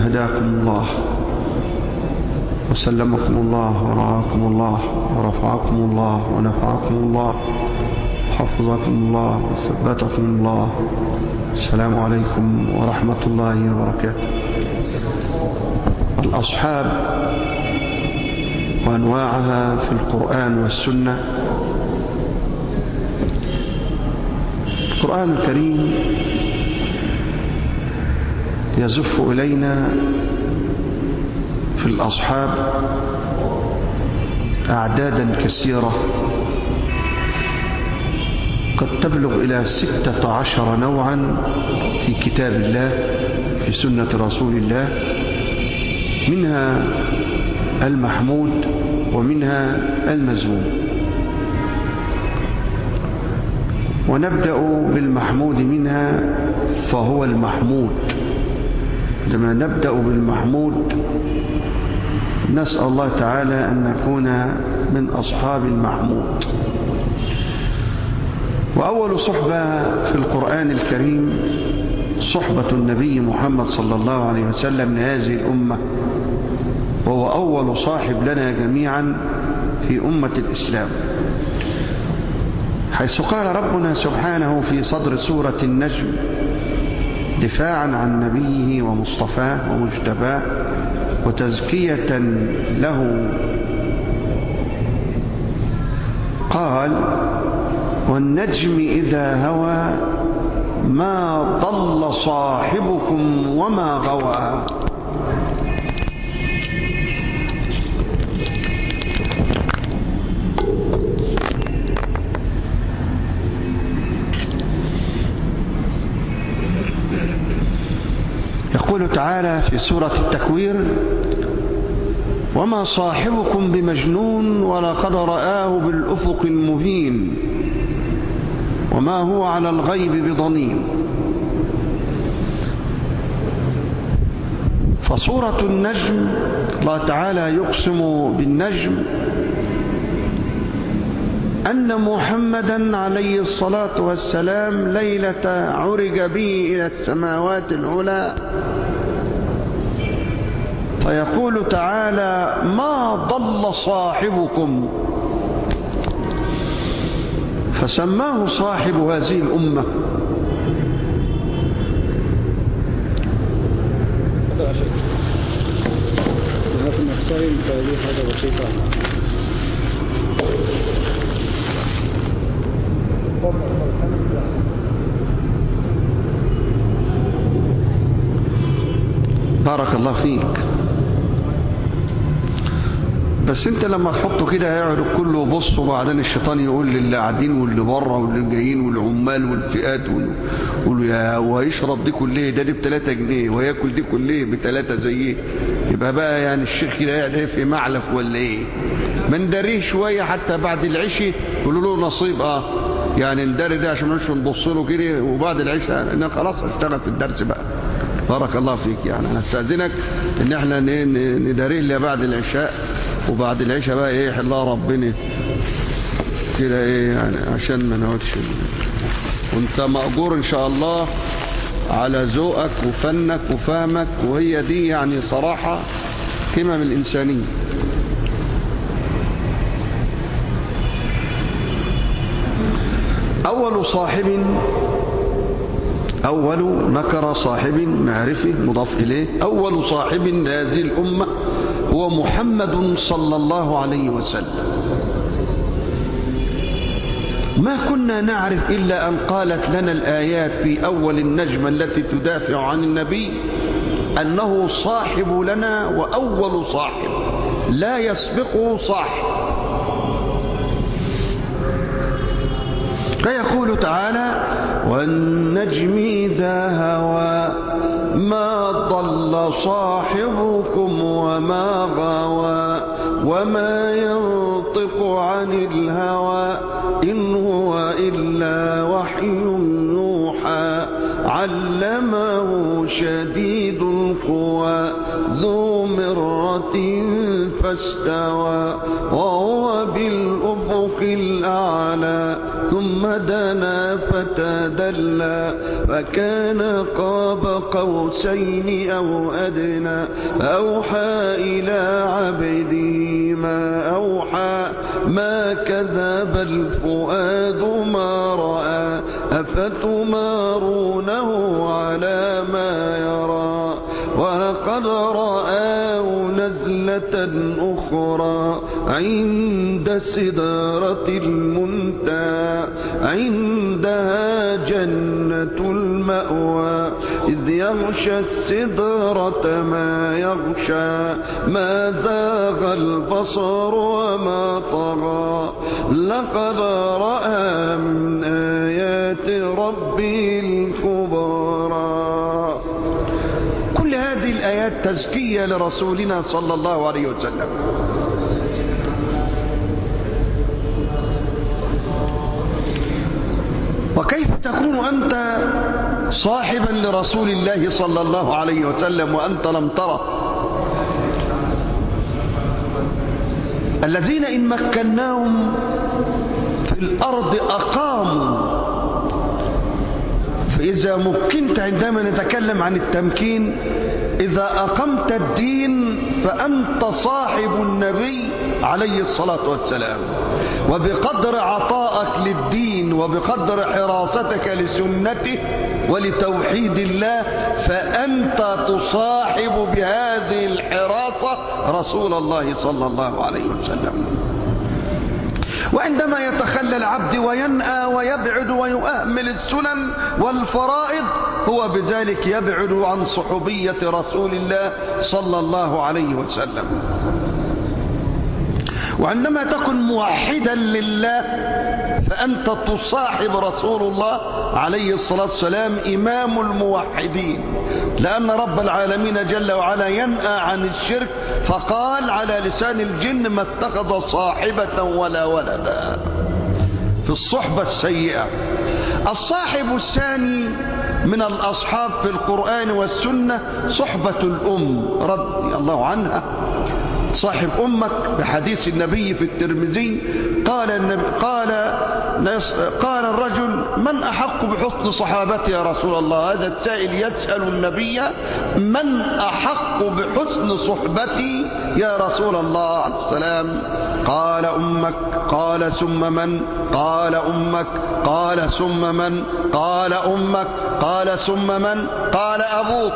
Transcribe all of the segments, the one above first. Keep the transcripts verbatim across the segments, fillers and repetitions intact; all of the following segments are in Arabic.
هداكم الله وسلمكم الله ورعاكم الله ورفعكم الله ونفعكم الله حفظكم الله وثبتكم الله. السلام عليكم ورحمة الله وبركاته. الأصحاب وأنواعها في القرآن والسنة. القرآن الكريم يزف إلينا في الأصحاب أعدادا كثيرة قد تبلغ إلى ستة عشر نوعا في كتاب الله في سنة رسول الله، منها المحمود ومنها المذموم. ونبدأ بالمحمود منها فهو المحمود. عندما نبدأ بالمحمود نسأل الله تعالى أن نكون من أصحاب المحمود. وأول صحبة في القرآن الكريم صحبة النبي محمد صلى الله عليه وسلم لهذه الأمة، وهو أول صاحب لنا جميعا في أمة الإسلام، حيث قال ربنا سبحانه في صدر سورة النجم دفاعا عن نبيه ومصطفاه ومجتباه وتزكية له، قال: والنجم إذا هوى ما ضل صاحبكم وما غوى. يقول تعالى في سورة التكوير: وما صاحبكم بمجنون ولقد رآه بالأفق المبين وما هو على الغيب بضنين. فسورة النجم الله تعالى يقسم بالنجم أن محمدا عليه الصلاة والسلام ليلة عرج به إلى السماوات العلى، فيقول تعالى: ما ضل صاحبكم، فسماه صاحب هذه الأمة. بارك الله فيك. بس انت لما تحطه كده هيقعد كله بص، وبعدين الشيطان يقول للي قاعدين واللي بره واللي جايين والعمال والفئات ويقولوا يا ويشرب دي كليه ده دي بثلاثة جنيه وياكل دي كليه بثلاثة زيه، يبقى بقى يعني الشيخ كده قاعد في معلف ولا ايه؟ ما نداريه شويه حتى بعد العشاء يقولوا له نصيب اه يعني نداري ده عشان مش نبص له كده، وبعد العشاء انا خلاص اشتغل في الدرس بقى. بارك الله فيك. يعني انا استاذنك ان احنا نداريه اللي بعد العشاء، وبعد العشاء بقى ايه حلها ربنا كده ايه يعني عشان ما نقعدش. وانت مأجور ان شاء الله على ذوقك وفنك وفهمك، وهي دي يعني صراحة قمم الإنسانية. أول صاحب، أول نكر صاحب معرفة مضاف إليه، أول صاحب لهذه الأمة هو محمد صلى الله عليه وسلم. ما كنا نعرف إلا أن قالت لنا الآيات في أول النجمة التي تدافع عن النبي أنه صاحب لنا وأول صاحب لا يسبقه صاحب. فيقول تعالى: والنجم إذا هوى ما ضل صاحبكم وما غوى وما ينطق عن الهوى إن هو إلا وحي يوحى علمه شديد القوى ذو مرة فاستوى وهو بالأفق الأعلى ثم دنا فتدلى فكان قاب قوسين أو أدنى فأوحى إلى عبده ما أوحى ما كذب الفؤاد ما رأى أفتمارونه على ما يرى ولقد رآه نزلة أخرى عند سدرة المنتهى عندها جنة المأوى إذ يغشى السدرة ما يغشى ما زاغ البصر وما طغى لقد رأى من آيات ربه الكبرى. كل هذه الآيات تزكية لرسولنا صلى الله عليه وسلم. وكيف تكون أنت صاحبا لرسول الله صلى الله عليه وسلم وأنت لم تره؟ الذين إن مكناهم في الأرض أقاموا. فإذا مكنت، عندما نتكلم عن التمكين، إذا أقمت الدين فأنت صاحب النبي عليه الصلاة والسلام، وبقدر عطائك للدين وبقدر حراستك لسنته ولتوحيد الله فأنت تصاحب بهذه الحراسة رسول الله صلى الله عليه وسلم. وعندما يتخلى العبد وينأى ويبعد ويؤهمل السنن والفرائض هو بذلك يبعد عن صحوبية رسول الله صلى الله عليه وسلم. وعندما تكن موحدا لله فأنت تصاحب رسول الله عليه الصلاة والسلام إمام الموحدين، لأن رب العالمين جل وعلا ينأى عن الشرك فقال على لسان الجن ما اتخذ صاحبة ولا ولدا في الصحبة السيئة. الصاحب الثاني من الأصحاب في القرآن والسنة صحبة الأم رضي الله عنها، صاحب أمك بحديث النبي في الترمذي قال النبي قال قال الرجل من أحق بحسن صحابتي يا رسول الله؟ هذا السائل يسأل النبي من أحق بحسن صحبتي يا رسول الله عليه السلام؟ قال أمك. قال ثم من؟ قال أمك. قال ثم من؟ قال أمك. قال ثم من؟ قال أبوك.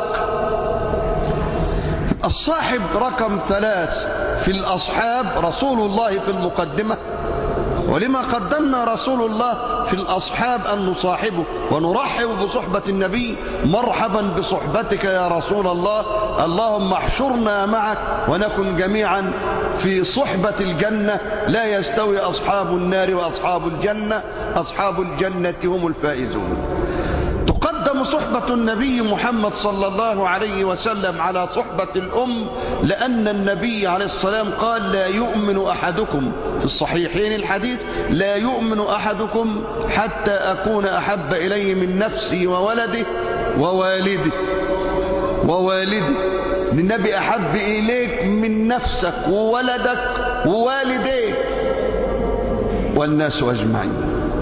الصاحب رقم ثلاث في الأصحاب رسول الله في المقدمة. ولما قدمنا رسول الله في الأصحاب أن نصاحبه ونرحب بصحبة النبي. مرحبا بصحبتك يا رسول الله، اللهم احشرنا معك ونكن جميعا في صحبة الجنة. لا يستوي أصحاب النار وأصحاب الجنة، أصحاب الجنة هم الفائزون. تقدم صحبة النبي محمد صلى الله عليه وسلم على صحبة الأم، لأن النبي عليه السلام قال لا يؤمن أحدكم في الصحيحين الحديث لا يؤمن أحدكم حتى أكون أحب إليه من نفسي وولده ووالده ووالده. النبي أحب إليك من نفسك وولدك ووالديك والناس أجمعين.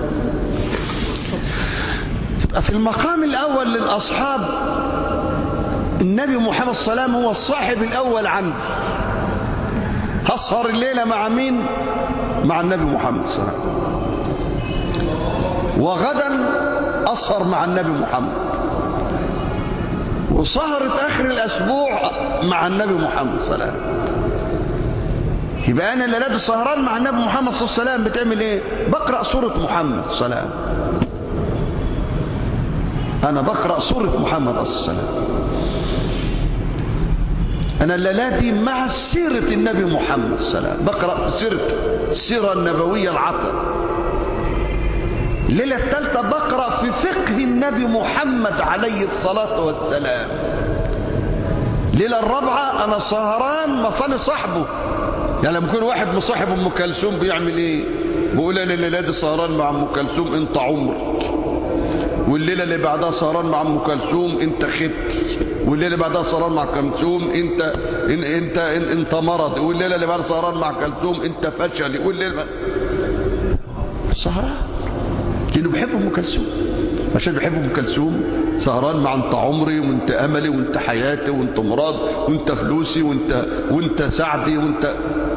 في المقام الأول للأصحاب النبي محمد صلى الله عليه وسلم هو الصاحب الأول عنه. هسهر الليلة مع مين؟ مع النبي محمد صلى الله عليه وسلم. وغدا أسهر مع النبي محمد. وسهرة آخر الأسبوع مع النبي محمد صلى الله عليه وسلم. يبقى أنا الليلة سهران مع النبي محمد صلى الله عليه وسلم بتعمل إيه؟ بقرأ سورة محمد صلى الله عليه وسلم. أنا بقرأ سورة محمد صلى الله عليه وسلم. أنا الليلة دي مع سيرة النبي محمد صلى الله عليه وسلم، بقرأ سيرته، السيرة النبوية العطر. الليلة الثالثة بقرأ في فقه النبي محمد عليه الصلاة والسلام. الليلة الرابعة أنا سهران مصلي صاحبه. يعني لما يكون واحد مصاحب أم كلثوم بيعمل إيه؟ بيقول أنا الليلة دي سهران مع أم كلثوم أنت عمرك، والليلة اللي بعدها سهران مع أم كلثوم أنت خبت، والليلة اللي بعدها سهران مع كلثوم أنت إن أنت إن أنت مرض، والليلة اللي بعدها سهران مع كلثوم أنت فشل، والليلة سهران لأنه بيحب أم كلثوم. عشان بيحب أم كلثوم سهران مع أنت عمري وأنت أملي وأنت حياتي وأنت مراد وأنت فلوسي وأنت, وأنت سعدي وأنت.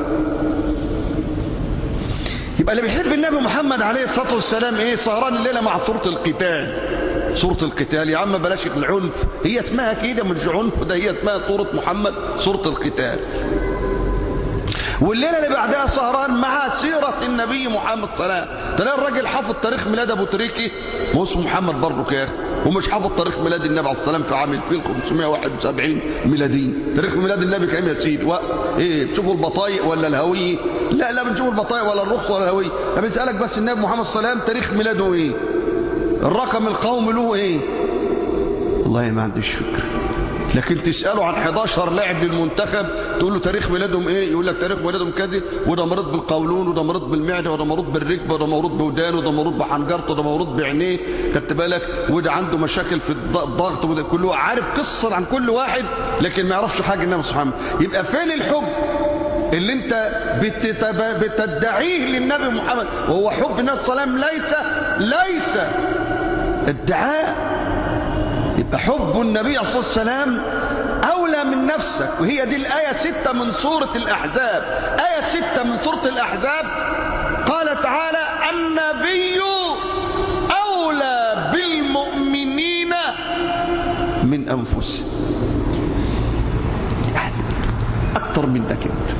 يبقى اللي بيحب النبي محمد عليه الصلاة والسلام إيه؟ سهران الليلة مع سورة القتال. سورة القتال يا عم بلاش العنف، هي اسمها كده مش عنف، ده هي اسمها سورة محمد سورة القتال. والليلة اللي بعدها سهران مع سيرة النبي محمد صلى الله عليه وسلم. تلاقي الراجل حافظ تاريخ ميلاد ابو تريكي واسمه محمد برضه كده، ومش حافظ تاريخ ميلاد النبي عليه الصلاه والسلام في عام الفيل خمسمائة وواحد وسبعين ميلادي. تاريخ ميلاد النبي كام يا سيدي؟ و... ايه بتشوفوا البطايق ولا الهويه؟ لا لا بنشوف البطايق ولا الرخصه ولا الهويه. انا بسالك بس النبي محمد صلى الله عليه وسلم تاريخ ميلاده ايه؟ الرقم القومي له ايه؟ والله ما عنديش فكره. لكن تسأله عن حداشر لاعب للمنتخب تقول له تاريخ ميلادهم ايه؟ يقول لك تاريخ ميلادهم كذا، وده مريض بالقولون وده مريض بالمعده وده مريض بالركبه وده مريض بودانه وده مريض بحنجرته وده مريض بعينيه، خدت بالك؟ وده عنده مشاكل في الضغط وده كله، عارف قصه عن كل واحد لكن ما يعرفش حاجه النبي سبحانه. يبقى فين الحب اللي انت بتدعيه للنبي محمد وهو حب النبي صلى الله عليه وسلم؟ ليس ليس ادعاء. يبقى حب النبي صلى الله عليه وسلم أولى من نفسك. وهي دي الآية ستة من سورة الأحزاب. آية ستة من سورة الأحزاب قال تعالى النبي أولى بالمؤمنين من أنفسهم. أكتر منك انت.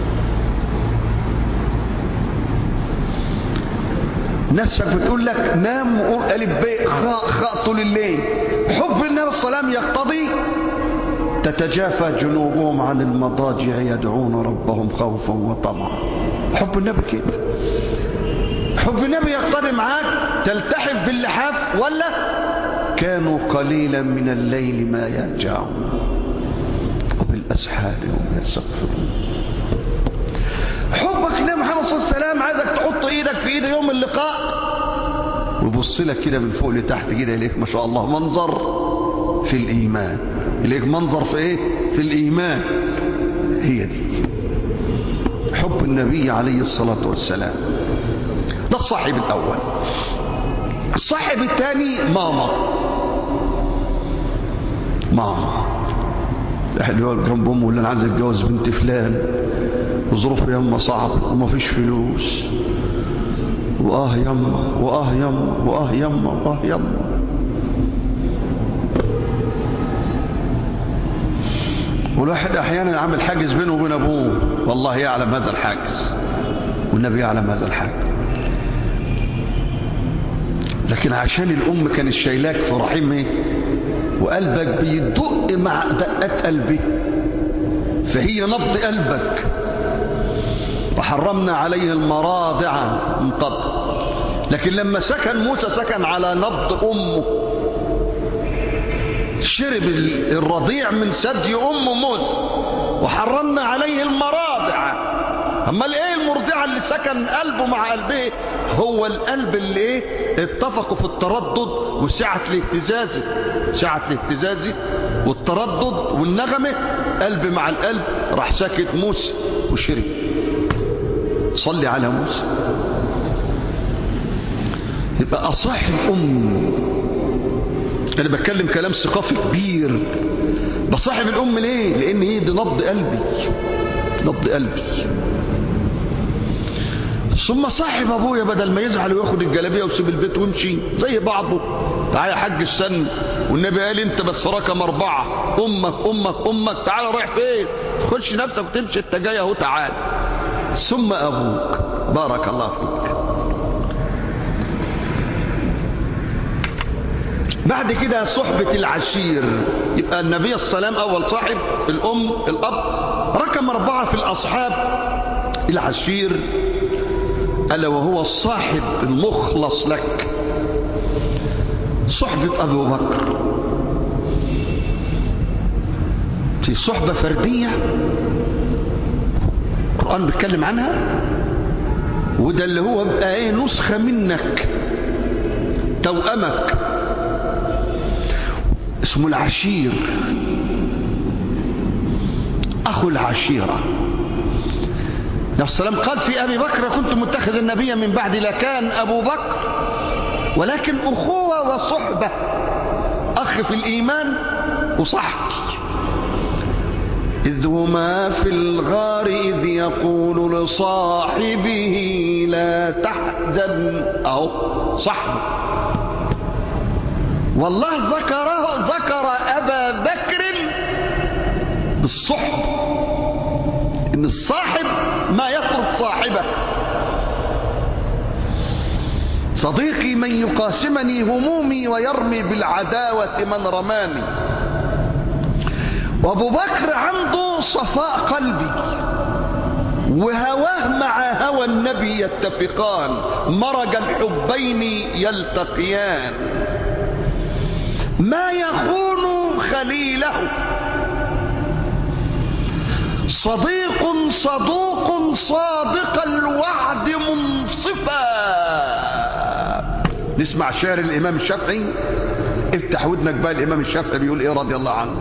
نفسك بتقول لك نام وقول ألف باء خاء خاء طول الليل. حب النبي صلى الله عليه وسلم يقتضي تتجافى جنوبهم عن المضاجع يدعون ربهم خوفا وطمعا. حب النبي كده. حب النبي يقتضي معاك تلتحف باللحاف ولا كانوا قليلا من الليل ما يهجعون وبالأسحار هم يستغفرون. حبك لنبي محمد صلى الله عليه وسلم عايزك تحط ايدك في ايده يوم اللقاء ويبص لك كده من فوق لتحت كده اليك ما شاء الله منظر في الايمان، اليك منظر في ايه؟ في الايمان. هي دي حب النبي عليه الصلاة والسلام. ده الصاحب الاول. الصاحب الثاني ماما. ماما واحد يقول جنب امه اللي انا عايز اتجوز بنت فلان وظروفه يما صعب وما فيش فلوس واه يما واه يما واه يما واه يما. والواحد احيانا عامل حاجز بينه وبين ابوه، والله يعلم هذا الحاجز والنبي يعلم هذا الحاجز، لكن عشان الام كانت شايلاك في رحمه وقلبك بيدق مع دقات قلبه فهي نبض قلبك. وحرمنا عليه المراضع من قبل، لكن لما سكن موسى سكن على نبض امه، شرب الرضيع من ثدي ام موسى. وحرمنا عليه المراضع. اما ايه المرضعه اللي سكن قلبه مع قلبه؟ هو القلب اللي ايه اتفقوا في التردد وسعه الاهتزاز، سعه الاهتزاز والتردد والنغمه، قلب مع القلب راح ساكت موسى وشرب. صلي على موسى. يبقى اصاحب ام. انا بتكلم كلام ثقافي كبير. بصاحب الام ليه؟ لان هي دي نبض قلبي، نبض قلبي. ثم صاحب ابويا بدل ما يزعل وياخد الجلابيه ويسيب البيت ويمشي زي بعضه، تعالى يا حاج السن والنبي قال انت بس رقم اربعه، امك امك امك، تعالى رايح فين؟ تخش نفسك وتمشي، انت جاي اهو تعال. ثم ابوك بارك الله فيك. بعد كده صحبة العشير. يبقى النبي صلى الله عليه وسلم أول صاحب، الأم الأب. رقم أربعة في الأصحاب العشير، ألا وهو الصاحب المخلص لك. صحبة أبو بكر في صحبة فردية القرآن بيتكلم عنها، وده اللي هو بقى ايه نسخة منك، توأمك، اسمه العشير، أخو العشيرة. النبي صلى الله عليه وسلم قال في أبي بكر كنت متخذ النبي من بعد لكان أبو بكر ولكن أخوة وصحبة، أخ في الإيمان وصحب. إذ هما في الغار إذ يقول لصاحبه لا تحزن، أو صحبه. والله ذكره ذكر أبا بكر بالصحب، إن الصاحب ما يترك صاحبه. صديقي من يقاسمني همومي ويرمي بالعداوة من رماني. وابو بكر عنده صفاء قلبي، وهواه مع هوى النبي يتفقان، مرج الحبين يلتقيان. ما يخون خليله، صديق صدوق صادق الوعد منصفا. نسمع شعر الإمام الشافعي، افتح ودنك بقى. الإمام الشافعي بيقول ايه رضي الله عنه؟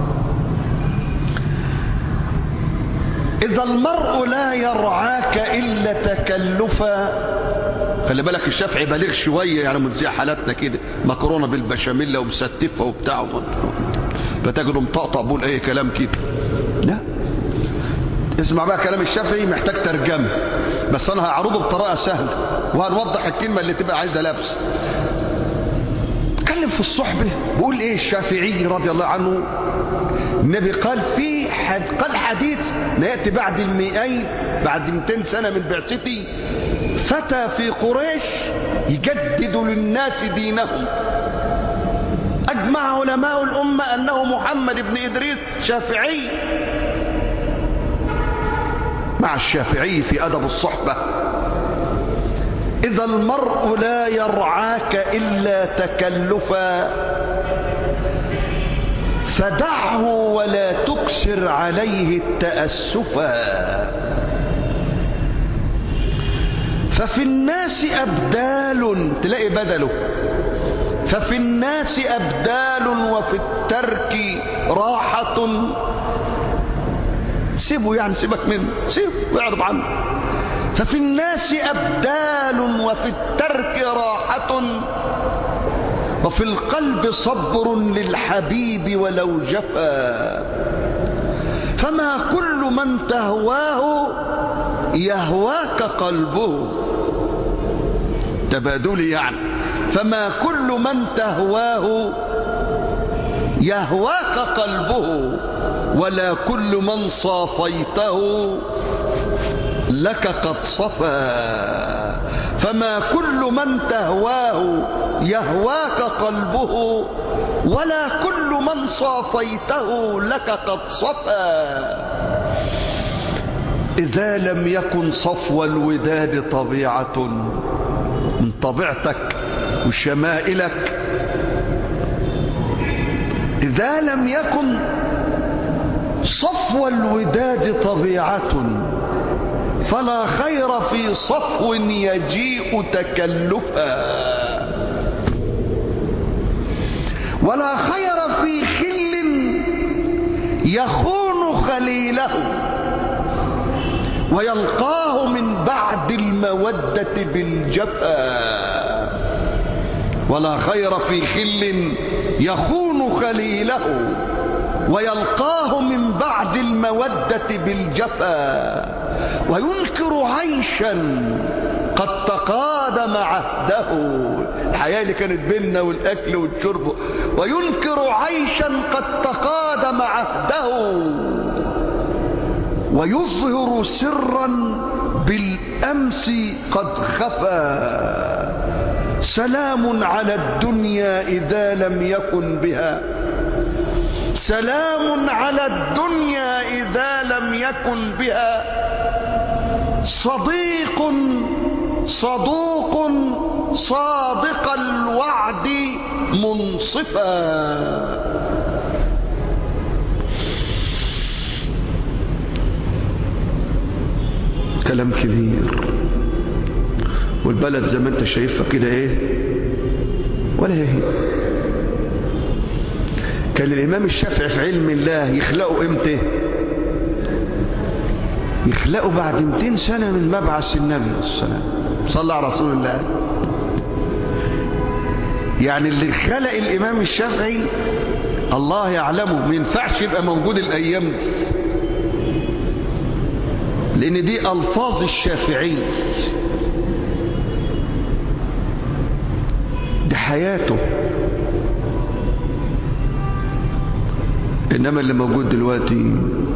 إذا المرء لا يرعاك إلا تكلفا. خلي بالك الشافعي بالغ شوية، يعني من زي حالاتنا كده، مكرونة بالبشاميل ومستفة وبتاع، فتجده مطقطق بقول ايه كلام كده. لا، اسمع بقى كلام الشافعي محتاج ترجمة، بس انا هعرضه بطريقة سهلة وهنوضح الكلمة اللي تبقى عايزة لبس. اتكلم في الصحبة. بقول ايه الشافعي رضي الله عنه؟ النبي قال في حد قال حديث لا يأتي بعد المئين، بعد مئتين سنة من بعثتي، فتى في قريش يجدد للناس دينهم. أجمع علماء الأمة أنه محمد بن إدريس شافعي. مع الشافعي في أدب الصحبة: إذا المرء لا يرعاك إلا تكلفا فدعه ولا تكسر عليه التأسفا. ففي الناس أبدال، تلاقي بدله، ففي الناس أبدال وفي الترك راحة. سيبه يعني، سيبك منه، سيبه واعرض عنه. ففي الناس أبدال وفي الترك راحة وفي القلب صبر للحبيب ولو جفا. فما كل من تهواه يهواك قلبه. تبادلي يعني. فما كل من تهواه يهواك قلبه ولا كل من صافيته لك قد صفا. فما كل من تهواه يهواك قلبه ولا كل من صافيته لك قد صفا. إذا لم يكن صفو الوداد طبيعة من طبيعتك وشمائلك، إذا لم يكن صفو الوداد طبيعة فلا خير في صفو يجيء تكلفا. ولا خير في خل يخون خليله ويلقاه من بعد المودة بالجفا. ولا خير في خل يخون خليله ويلقاه من بعد المودة بالجفا. وينكر عيشا قد تقادم عهده، الحياة اللي كانت بيننا والأكل والشرب. وينكر عيشا قد تقادم عهده ويظهر سرا بالأمس قد خفى. سلام على الدنيا إذا لم يكن بها، سلام على الدنيا إذا لم يكن بها صديق صدوق صادق الوعد منصفا. كلام كبير، والبلد زي ما انت شايفها كده ايه ولا هي. كان الإمام الشافعي في علم الله يخلقوا امتى؟ يخلقوا بعد مئتين سنة من مبعث النبي صلى الله عليه وسلم. صلى على رسول الله. يعني اللي خلق الإمام الشافعي الله يعلمه، ما ينفعش يبقى موجود الأيام دي، لأن دي ألفاظ الشافعي، دي حياته. إنما اللي موجود دلوقتي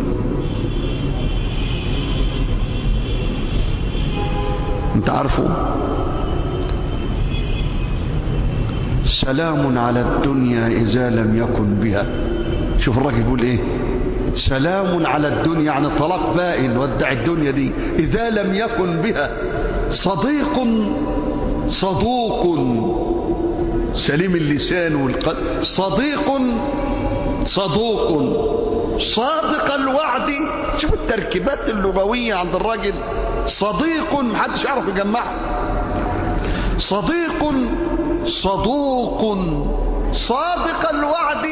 انت عارفه، سلام على الدنيا إذا لم يكن بها. شوف الراجل يقول ايه، سلام على الدنيا، يعني طلاق بائن، ودع الدنيا دي، إذا لم يكن بها صديق صدوق سليم اللسان والقلب، صديق صدوق صادق الوعد. شوف التركيبات اللغوية عند الراجل، صديق محدش يعرف يجمعها، صديق صدوق صادق الوعد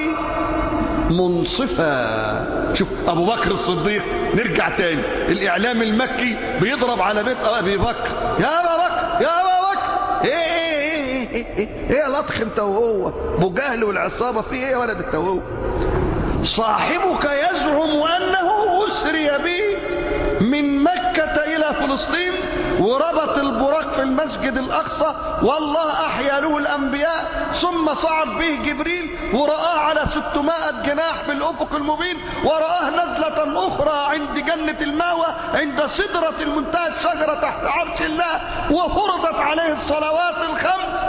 منصفا. شوف ابو بكر الصديق، نرجع تاني، الاعلام المكي بيضرب على بيت ابي بكر، يا ابا بكر يا ابا بكر، ايه ايه ايه ايه ايه, إيه يا لطخ انت وهو، ابو جهل والعصابه في ايه يا ولد انت وهو، صاحبك يزعم انه اسري به من مكة الى فلسطين وربط البراق في المسجد الاقصى، والله احيا له الانبياء، ثم صعد به جبريل ورآه على ستمائة جناح في الافق المبين، ورآه نزلة اخرى عند جنة الماوى عند سدرة المنتهى، الشجرة تحت عرش الله، وفرضت عليه الصلوات الخمس.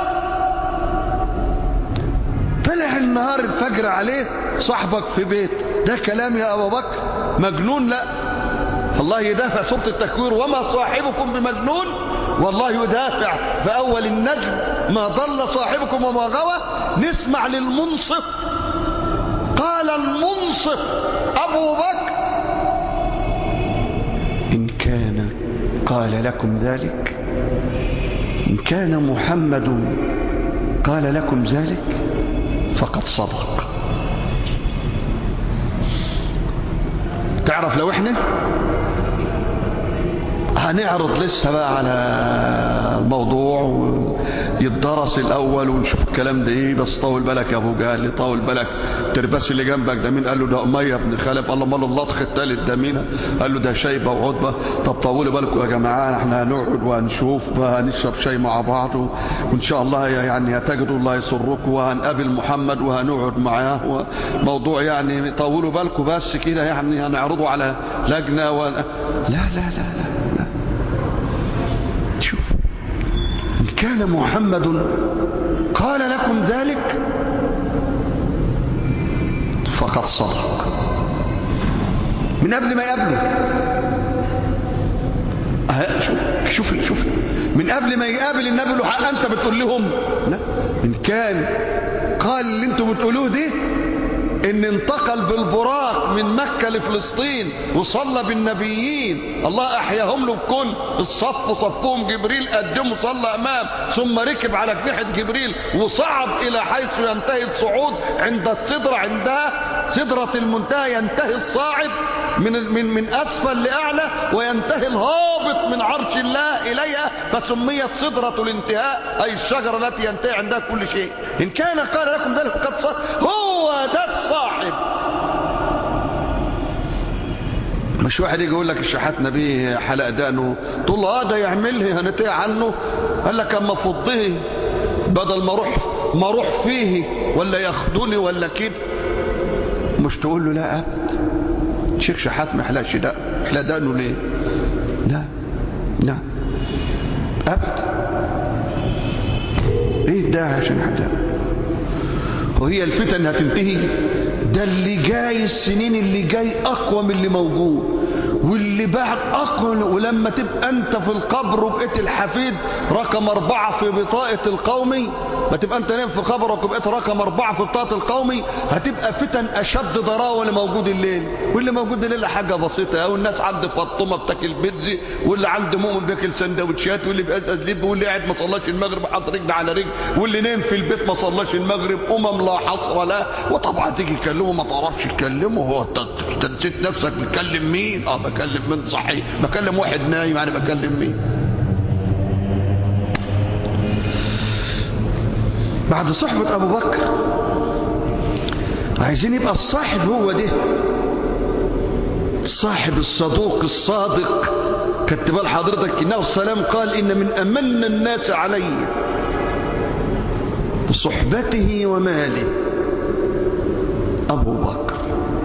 طلع النهار الفجر عليه صاحبك في بيت، ده كلام يا ابو بكر؟ مجنون؟ لا، الله يدافع سورة التكوير، وما صاحبكم بمجنون، والله يدافع في أول النجم، ما ضل صاحبكم وما غوى. نسمع للمنصف، قال المنصف أبو بكر إن كان قال لكم ذلك، إن كان محمد قال لكم ذلك فقد صدق. تعرف لو احنا هنعرض لسه بقى على الموضوع ويتدرس الاول ونشوف الكلام ده ايه، بس طول بالك يا ابو جهل، طول بالك، الترباس اللي جنبك ده مين؟ قال له ده اميه بن خلف. الله مال اللطخ الثالث ده مين؟ قال له ده شيبه وعتبه. طب طولوا بالكم يا جماعه، احنا هنقعد وهنشوف وهنشرب شاي مع بعض، وان شاء الله يعني هتجدوا الله يسركم، وهنقابل محمد وهنقعد معاه، وموضوع يعني طولوا بالكم بس كده، يعني هنعرضه على لجنه و... لا لا لا لا شوف، إن كان محمد قال لكم ذلك فقد صدق، من قبل ما يقابله. شوف شوف شوف من قبل ما يقابل النبي له حق، انت بتقول لهم لا، ان كان قال اللي انتم بتقولوه ده، ان انتقل بالبراق من مكة لفلسطين وصلى بالنبيين، الله احياهم له بكل الصف، صفهم جبريل قدمه صلى امام، ثم ركب على جناحة جبريل وصعد الى حيث ينتهي الصعود عند السدرة، عندها سدرة المنتهى ينتهي الصاعد من من من اسفل لاعلى، وينتهي الهابط من عرش الله اليها، فسميت سدرة الانتهاء، اي الشجرة التي ينتهي عندها كل شيء. ان كان قال لكم ذلك قد صدق، هو ده الصاحب. مش واحد يجي يقول لك الشحاتنا بيه حلق دقنه، تقول له اه ده يعملها هنتهي عنه، قال لك اما فضيه بدل ما اروح ما اروح فيه ولا ياخدوني ولا كده، مش تقول له لا ابدا شيخ شحات ما حلقش دقن، حلق دقنه ليه؟ لا لا ابدا، ايه ده عشان حد؟ وهي الفتن هتنتهي؟ ده اللي جاي السنين اللي جاي اقوى من اللي موجود، واللي بعد اقوى، ولما تبقى انت في القبر وبقيت الحفيد رقم اربعة في بطاقة القومي، ما تبقى انت نايم في قبرك وبقيت رقم اربعة في بطاقة القومي، هتبقى فتن اشد ضراوة اللي موجود الليل. واللي موجود الليل حاجة بسيطة قوي، الناس عند فاطمة بتاكل بيتزي، واللي عند مؤمن بياكل سندوتشات، واللي بيأزأز لب، واللي قاعد ما صلاش المغرب حاطط رجل على رجل، واللي نايم في البيت ما صلاش المغرب، امم لا حصر له. وطبعا تيجي تكلمه ما تعرفش تكلمه، هو انت نسيت نفسك بتكلم مين؟ اه بكلم مين صحيح؟ بكلم واحد نايم، يعني بكلم مين؟ بعد صحبة أبو بكر عايزين يبقى الصاحب هو ده، الصاحب الصدوق الصادق. كنت بال حضرتك إنه السلام قال إن من أمن الناس علي بصحبته وماله أبو بكر.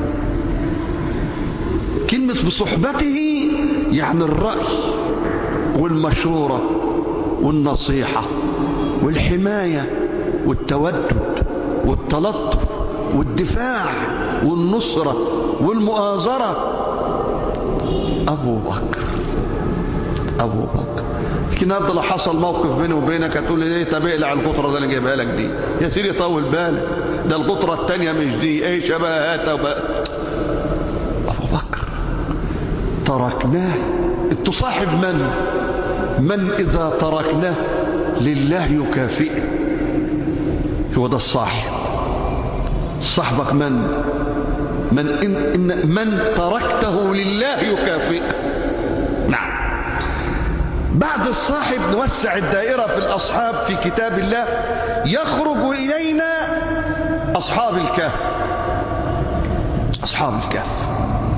كلمة بصحبته يعني الرأي والمشورة والنصيحة والحماية والتودد والتلطف والدفاع والنصرة والمؤازرة. أبو بكر أبو بكر. لكن هذا لو حصل موقف بيني وبينك هتقول لي ايه؟ طب اقلع القطرة ده اللي جايبها لك دي يا سيدي، طول بالك ده القطرة التانية مش دي، ايه شبهاتها وبقى. أبو بكر تركناه. تصاحب من؟ من إذا تركناه لله يكافئه. هو ده الصاحب. صاحبك من؟ من, إن إن من تركته لله يكافئه. نعم. بعد الصاحب نوسع الدائرة في الأصحاب في كتاب الله. يخرج إلينا أصحاب الكهف. أصحاب الكهف.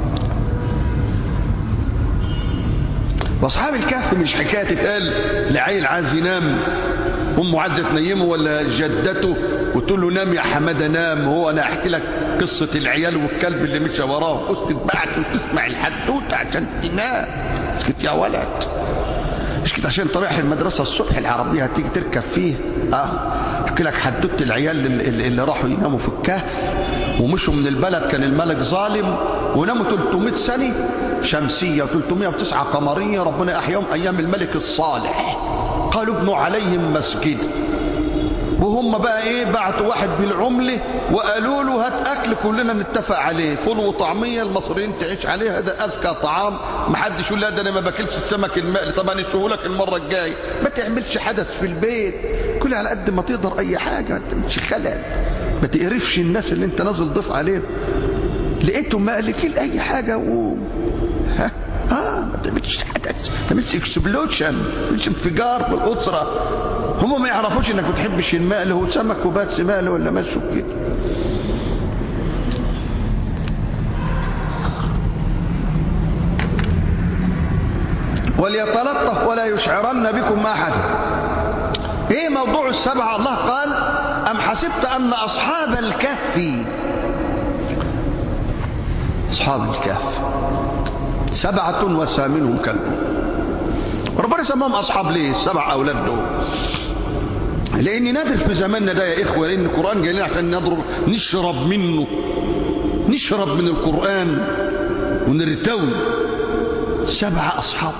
واصحاب الكهف مش حكايه تتقال لعيل عايز ينام امه عايزه تنيمه ولا جدته وتقول له نام يا حماده نام. هو انا احكي لك قصه العيال والكلب اللي مشى وراه اسكت بعد وتسمع الحدوته عشان تنام. اسكت يا ولد اسكت عشان انت رايح المدرسه الصبح العربيه هتيجي تركب فيه. اه احكي لك حدوته العيال اللي, اللي راحوا يناموا في الكهف ومشوا من البلد. كان الملك ظالم وناموا ثلاثمائة سنة شمسية وثلاثمائة وتسعة قمرية. ربنا أحياهم أيام الملك الصالح. قالوا ابنوا عليهم مسجد. وهم بقى إيه؟ بعتوا واحد بالعملة وقالوا له هات أكل كلنا نتفق عليه. فول وطعمية المصريين تعيش عليها، ده أذكى طعام. ما حدش يقول لا ده أنا ما باكلش السمك المقلي. طبعا نشوفه المرة الجاية. ما تعملش حدث في البيت، كل على قد ما تقدر أي حاجة، ما تعملش خلل، ما تقرفش الناس اللي انت نازل ضيف عليهم. لقيتهم مقلكين اي حاجه و ها اه ما تعملش حدث، ما تعملش اكسبلوشن، ما تعملش انفجار في الاسره. هم ما يعرفوش انك ما بتحبش المقل، هو سمك وبس مقل ولا مشوا كده. وليتلطف ولا يشعرن بكم احد. ايه موضوع السبعه؟ الله قال ام حسبت ان اصحاب الكهف، اصحاب الكهف سبعه وثامنهم كلب. ربنا سماهم اصحاب ليه؟ السبع اولاد دول لان نادر في زماننا ده يا اخوه، لان القران جاي لنا عشان نضرب نشرب منه، نشرب من القران ونرتوي. سبعه اصحاب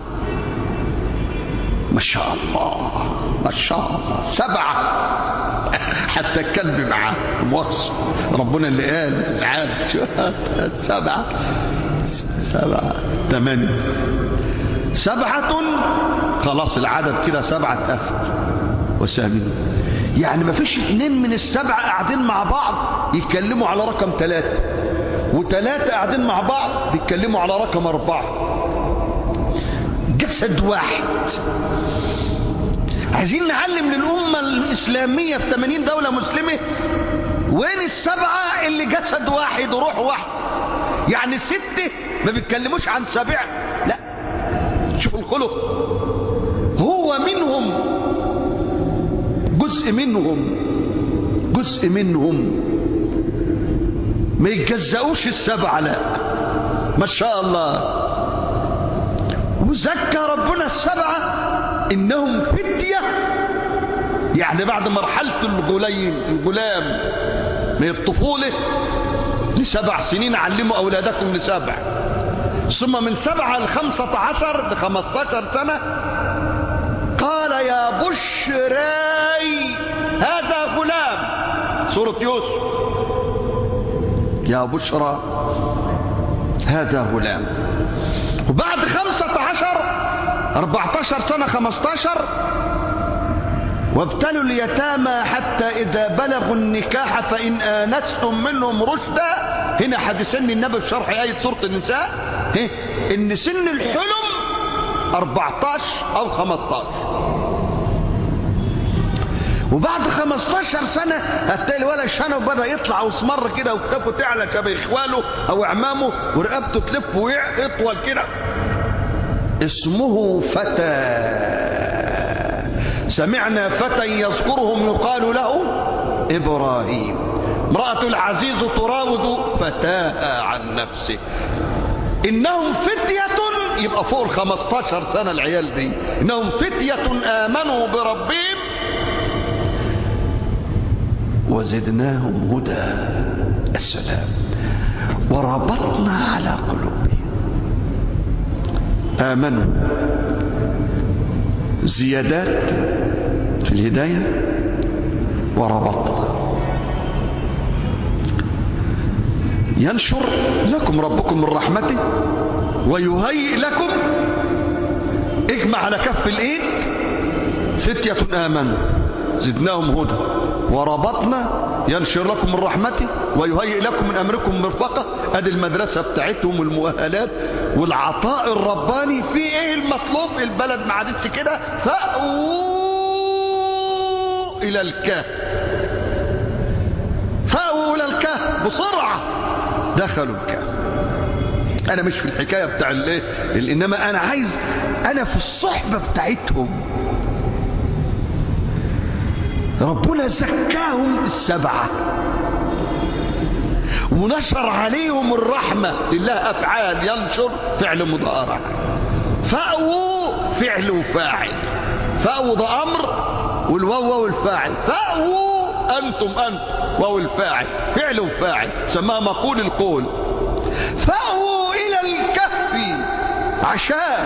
ما شاء الله ما شاء الله، سبعة حتى الكلب معاه مؤاخذة. ربنا اللي قال تعال سبعة سبعة ثمانية سبعة خلاص العدد كده سبعة أفر وثامنة. يعني ما فيش اثنين من السبعة قاعدين مع بعض يتكلموا على رقم ثلاثة، وثلاثة قاعدين مع بعض بيتكلموا على رقم أربعة. جسد واحد. عايزين نعلم للأمة الإسلامية في ثمانين دولة مسلمة وين السبعة اللي جسد واحد وروح واحد. يعني الستة ما بيتكلموش عن سبع، لا شوف الخلق، هو منهم جزء منهم جزء منهم ما يتجزأوش السبعة، لا ما شاء الله. وزكى ربنا السبعة إنهم فتية، يعني بعد مرحلة الغلام الغلام من الطفولة لسبع سنين علموا أولادكم لسبع، ثم من سبعة لخمسة عشر لخمستاشر سنة قال يا بشري هذا غلام، سورة يوسف، يا بشرى هذا غلام. وبعد خمسة عشر أربعتاشر سنة خمستاشر وابتلوا اليتامى حتى إذا بلغوا النكاح فإن آنستم منهم رشدا. هنا حدثني النبي في شرح آية سورة النساء إن سن الحلم أربعتاشر أو خمستاشر. وبعد خمستاشر سنة هتلاقي الولد شنب بدأ يطلع واسمر كده وكتافه تعلى شبه اخواله او اعمامه ورقبته تلف ويطول كده. اسمه فتى. سمعنا فتى يذكرهم يقال له إبراهيم. امرأة العزيز تراود فتاها عن نفسه. إنهم فتية، يبقى فوق الخمستاشر سنة العيال دي. إنهم فتية آمنوا بربهم وزدناهم هدى. السلام. وربطنا على قلوبهم. آمنوا زيادات في الهداية، وربطنا. ينشر لكم ربكم من رحمته ويهيئ لكم. اجمع على كف الايد. فتية آمنوا زدناهم هدى وربطنا. ينشر لكم من رحمته ويهيئ لكم من امركم مرفقة. ادي المدرسة بتاعتهم والمؤهلات والعطاء الرباني. في ايه المطلوب؟ البلد ما عادتش كده. فأووا الى الكهف. فأووا الى الكهف بسرعة. دخلوا الكهف. انا مش في الحكاية بتاع الايه، انما انا عايز انا في الصحبة بتاعتهم. ربنا زكاهم السبعة ونشر عليهم الرحمة. لله أفعال. ينشر فعل مضارع. فأووا فعل وفاعل. فأووا ده أمر والواو والفاعل. فأووا أنتم أنتم واو الفاعل فعل وفاعل. سماها مقول القول. فأووا إلى الكهف عشان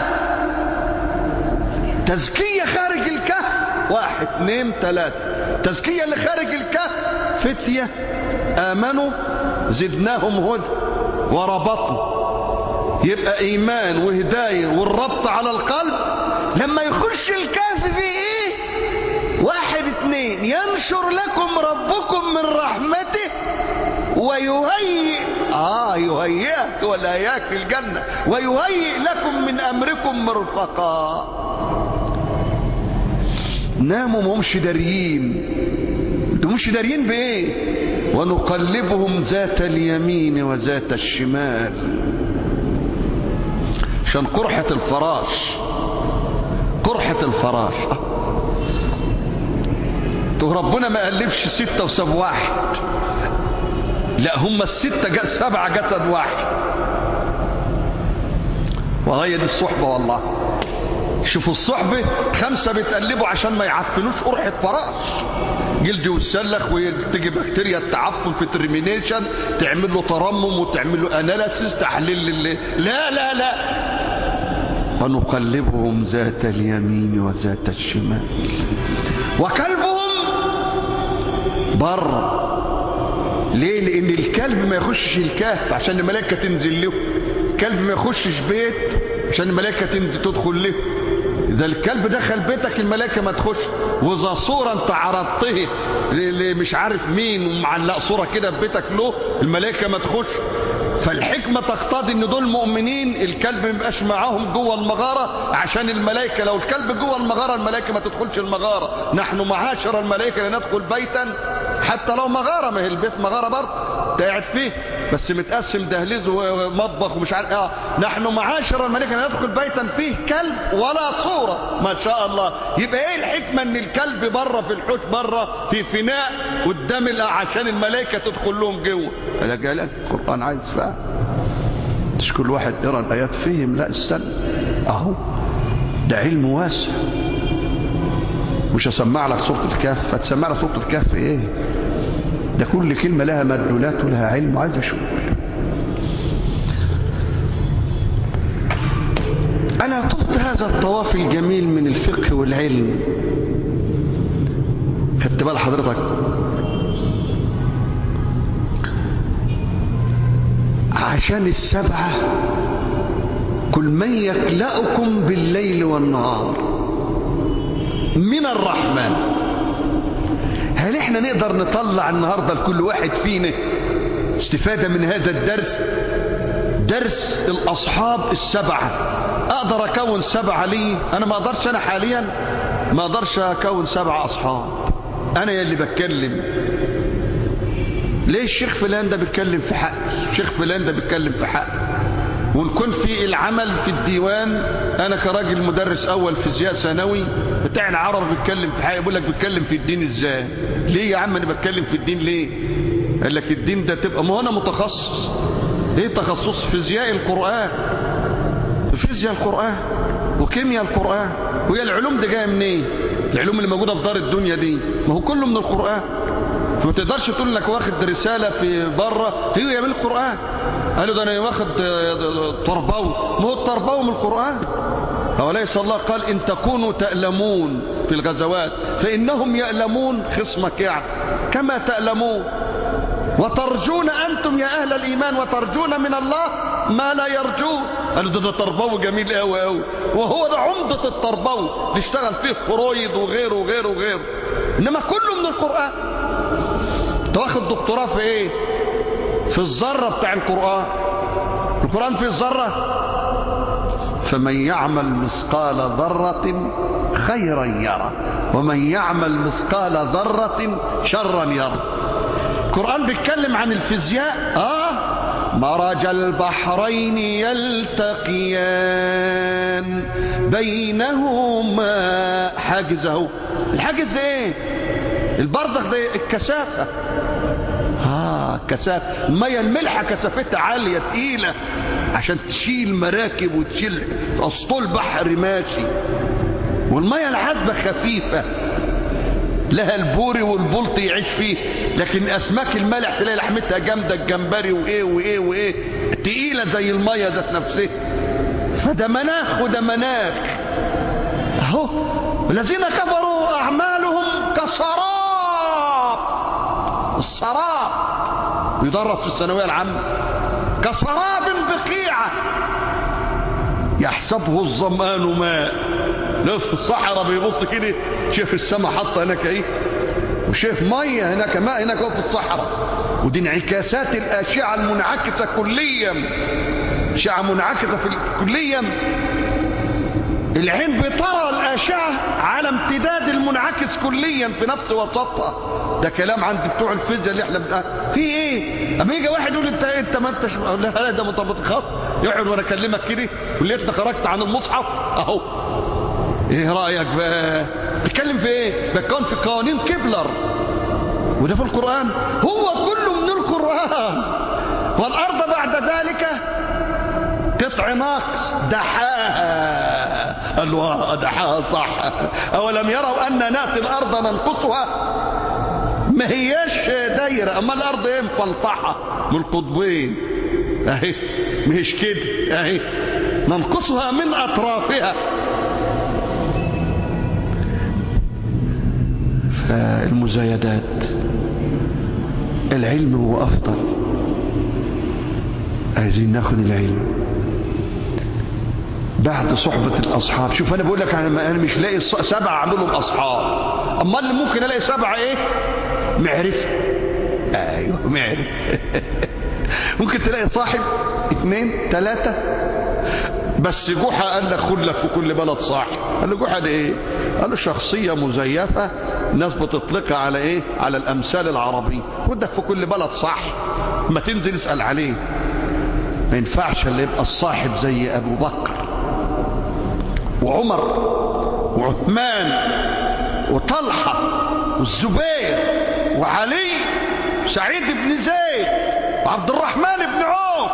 تزكية خارج الكهف. واحد اثنين ثلاثة. تزكية اللي خارج الكهف. فتية آمنوا زدناهم هدى وربطنا. يبقى إيمان وهداية والربط على القلب. لما يخش الكهف في إيه؟ واحد اثنين. ينشر لكم ربكم من رحمته ويهيئ آه يهيئك ولا ياك في الجنة. ويهيئ لكم من أمركم مرفقا. ناموا مهمش داريين. مهمش داريين بايه؟ ونقلبهم ذات اليمين وذات الشمال. عشان قرحة الفراش. قرحة الفراش. تو ربنا ما قلبش ستة وساب واحد. لا هم الستة سبعة جسد واحد. وهي دي الصحبة والله. شوفوا الصحبة خمسة بتقلبوا عشان ما يعفنوش قرحة فراش. جلد يتسلخ وتجي بكتيريا التعفن في ترمينيشن تعمل له ترمم وتعمل له اناليسيس تحليل لله. لا لا لا. ونقلبهم ذات اليمين وذات الشمال. وكلبهم بر. ليه؟ لان الكلب ما يخشش الكهف عشان الملائكة تنزل له. الكلب ما يخشش بيت عشان الملائكة تنزل تدخل له. إذا الكلب دخل بيتك الملائكة ما تخش. وإذا صورة أنت عرضته اللي مش عارف مين ومعلق صورة كده في بيتك له الملائكة ما تخش. فالحكمة تقتضي ان دول مؤمنين الكلب ما يبقاش معاهم جوه المغارة عشان الملائكة. لو الكلب جوه المغارة الملائكة ما تدخلش المغارة. نحن معاشر الملائكة لندخل بيتا حتى لو مغارة. ما هي البيت مغارة برضه قاعد فيه بس متقسم دهليز ومطبخ ومش عارف اه. نحن معاشر الملائكة ندخل بيتا فيه كلب ولا صورة ما شاء الله. يبقى ايه الحكمة ان الكلب بره في الحوش بره في فناء قدام عشان الملائكة تدخل لهم جوه. هذا جالك القرآن عايز فهم. مش كل واحد يرى الآيات فهم. لا استنى اهو ده علم واسع. مش هسمع لك سورة الكهف. هتسمع لك سورة الكهف ايه؟ ده كل كلمة لها مدلولات ولها علم وعايز اشوف. انا طفت هذا الطواف الجميل من الفقه والعلم. خدت بال حضرتك؟ عشان السبعة كل من يكلأكم بالليل والنهار من الرحمن. هل احنا نقدر نطلع النهاردة لكل واحد فينا استفادة من هذا الدرس؟ درس الأصحاب السبعة. أقدر أكون سبعة لي؟ أنا ما أقدرش. أنا حاليا ما أقدرش أكون سبعة أصحاب انا يلي بتكلم. ليه الشيخ فلان ده بيتكلم في حق، الشيخ فلان ده بيتكلم في حق، ونكون في العمل في الديوان انا كراجل مدرس اول فيزياء ثانوي بتاع العرب بيتكلم في حق، يقول لك بيتكلم في الدين ازاي؟ ليه يا عم انا بتكلم في الدين ليه؟ قال لك الدين ده تبقى، ما هو انا متخصص. ايه تخصص؟ فيزياء القرآن، فيزياء القرآن وكيمياء القرآن. وهي العلوم دي جايه منين؟ العلوم اللي موجوده في دار الدنيا دي ما هو كله من القرآن. فما تقدرش تقول لك واخد رساله في بره هي من القرآن. قالوا ده انا واخد تربوي، ما هو التربوي من القرآن. أوليس الله قال إن تكونوا تألمون في الغزوات فإنهم يألمون خصمك يعني كما تألمون، وترجون أنتم يا أهل الإيمان وترجون من الله ما لا يرجون. قالوا ده, ده تربوي جميل قوي قوي، وهو ده عمدة التربوي اللي اشتغل فيه فرويد وغيره وغيره وغيره، إنما كله من القرآن. انت واخد دكتوراه في ايه؟ في الذرة بتاع القرآن. القرآن فيه الذرة. فمن يعمل مثقال ذرة خيرا يرى ومن يعمل مثقال ذرة شرا يرى. القرآن بيتكلم عن الفيزياء. اه مرج البحرين يلتقيان بينهما حاجز. اهو الحاجز ده ايه؟ البرزخ ده الكثافة. اه كثافة المية الملحة كثافتها عالية تقيلة عشان تشيل مراكب وتشيل اسطول بحر ماشي، والمية العذبة خفيفة لها البوري والبلط يعيش فيه، لكن اسماك الملح تلاقي لحمتها جامدة، الجمبري وايه وايه وايه تقيلة زي المية ذات نفسها. فده مناخ وده مناخ. اهو الذين كفروا اعمالهم كسراب. السراب يدرس في الثانوية العامة. كسراب بقيعة يحسبه الظمآن ماء. لو في الصحراء بيبص كده شايف السماء حاطه هناك ايه، وشايف ميه هناك ماء هناك في الصحراء. ودي انعكاسات الاشعه المنعكسه كليا، اشعه منعكسه في كليا. العين بترى الاشعه على امتداد المنعكس كليا في نفس وسطها. ده كلام عند بتوع الفيزياء اللي احنا بقى في ايه. اما يجي واحد يقول انت انت ما انتش، لا ده مرتبط خاص، يقعد وانا اكلمك كده ولقيتني خرجت عن المصحف اهو. ايه رايك بقى؟ بتكلم في ايه؟ بتكون في قوانين كيبلر، وده في القران. هو كله من القران. والارض بعد ذلك قطع ناقص دحاها. قال له دحاها صح. اولم يروا ان ناتي الارض ننقصها، ما هياش دايره، اما الارض ايه مفلطحه من القطبين اهي، مش كده اهي، ننقصها من اطرافها. فالمزايدات العلم هو افضل. عايزين ناخد العلم بعد صحبة الأصحاب. شوف أنا بقول لك أنا مش لاقي سبعة أعمل لهم أصحاب، أما اللي ممكن ألاقي سبعة إيه؟ معرفة. أيوه معرفة. ممكن تلاقي صاحب اثنين ثلاثة، بس جحا قال لك خد لك في كل بلد صاحب. قال له جحا ده إيه؟ قال له شخصية مزيفة الناس بتطلقها على إيه؟ على الأمثال العربية. خد لك في كل بلد صاحب، ما تنزل اسأل عليه. ما ينفعش اللي يبقى الصاحب زي أبو بكر وعمر وعثمان وطلحة والزبير وعلي وسعيد بن زيد وعبد الرحمن بن عوف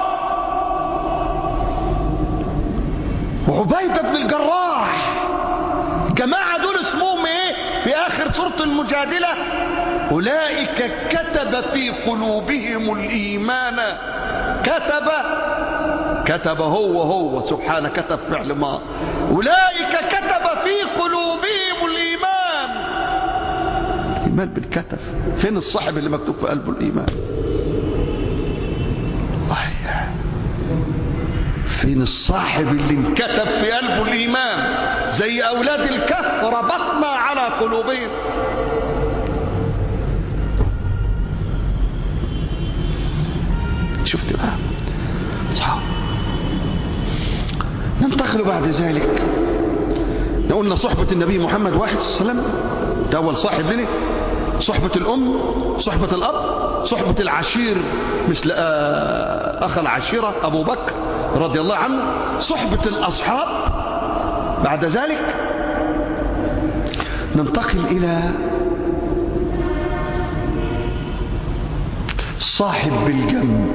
وعبيدة بن الجراح. الجماعة دول اسمهم ايه في آخر سورة المجادلة؟ أولئك كتب في قلوبهم الإيمان. كتب كتب هو هو سبحانه كتب فعل ما. أولئك كتب في قلوبهم الإيمان. الإيمان بالكتف. فين الصاحب اللي مكتوب في قلبه الإيمان؟ فين الصاحب اللي انكتب في قلبه الإيمان؟ زي أولاد الكهف ربطنا على قلوبهم. شفت بقى؟ ننتقل بعد ذلك. قلنا صحبة النبي محمد واحد صلى الله عليه وسلم، ده أول صاحب لنا. صحبة الأم، صحبة الأب، صحبة العشير مثل أخ العشيرة أبو بكر رضي الله عنه، صحبة الأصحاب. بعد ذلك ننتقل إلى صاحب بالجنب.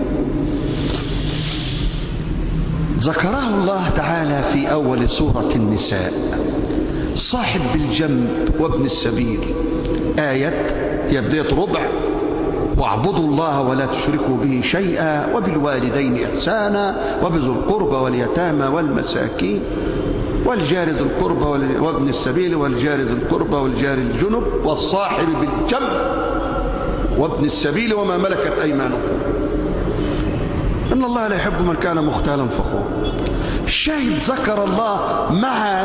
ذكره الله تعالى في أول سورة النساء، صاحب بالجنب وابن السبيل. آية هي بداية ربع: واعبدوا الله ولا تشركوا به شيئا وبالوالدين إحسانا وبذي القربى واليتامى والمساكين والجار ذي القربى وابن السبيل والجار ذي القربى والجار الجنب والصاحب بالجنب وابن السبيل وما ملكت أيمانكم إن الله لا يحب من كان مختالا فخورا. الشاهد ذكر الله مع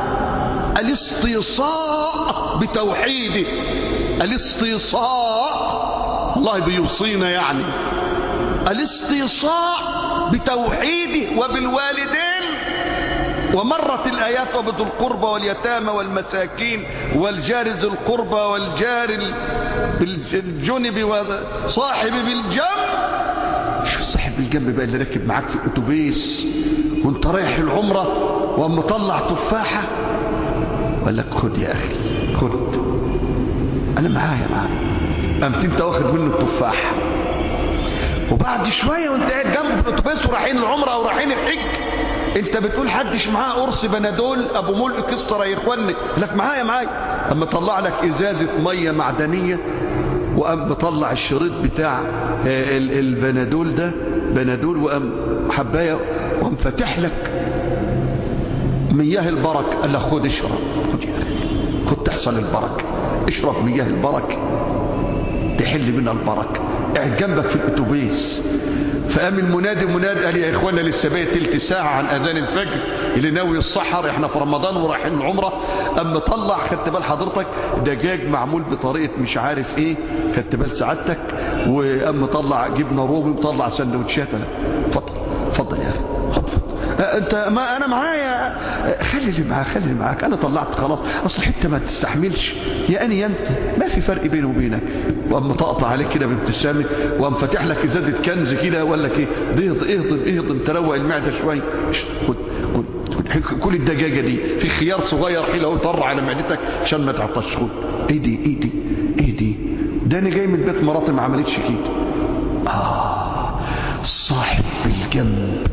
الاستيصاء بتوحيده، الاستيصاء الله بيوصينا يعني الاستيصاء بتوحيده وبالوالدين. ومرت الآيات وبذي القربى واليتامى والمساكين والجار ذي القربى والجار بالجنب وصاحب بالجنب. شو صاحب بالجنب بقى؟ اللي راكب معاك في الاتوبيس وانت رايح العمره وأم مطلع تفاحه وقال لك خد يا اخي خد، انا معايا معايا، قمت انت واخد منه التفاح، وبعد شويه وانت قاعد جنبه في الاتوبيس ورايحين العمره او رايحين الحج انت بتقول حدش معاه قرص بنادول ابو ملء كسره يا اخواني، لك معايا معايا، اما طلع لك ازازه ميه معدنيه وقام مطلع الشريط بتاع البنادول ده بنادول وقام حبايه وقام فاتح لك مياه البركه، قال لك خد اشرب، خد يا اخي خد تحصل البركه، اشرب مياه البركه تحل منها البركه. قاعد جنبك في الاتوبيس فقام المنادي منادي قال يا اخوانا لسه باقي تلت ساعه عن اذان الفجر اللي ناوي السحر، احنا في رمضان ورايحين العمره. قام مطلع خدت بال حضرتك دجاج معمول بطريقه مش عارف ايه، خدت بال سعادتك، وقام مطلع جبنه رومي ومطلع سندوتشات. انا اتفضل اتفضل يا اخي اتفضل انت ما انا معايا، خلي اللي معاك خلي اللي معاك، انا طلعت خلاص، اصل حته ما تستحملش يا اني يا انت، ما في فرق بيني وبينك. وقام مطقطع عليك كده بابتسامه وقام فاتح لك ازازه كنز كده وقال لك ايه اهضم اهضم اهضم تروق المعده شويه، خد خد كل الدجاجه دي في خيار صغير حلو اهو طر على معدتك عشان ما تعطش. خد ايه دي ايه دي ايه دي ده انا جاي من بيت مراتي ما عملتش كده. اه صاحب بالجنب،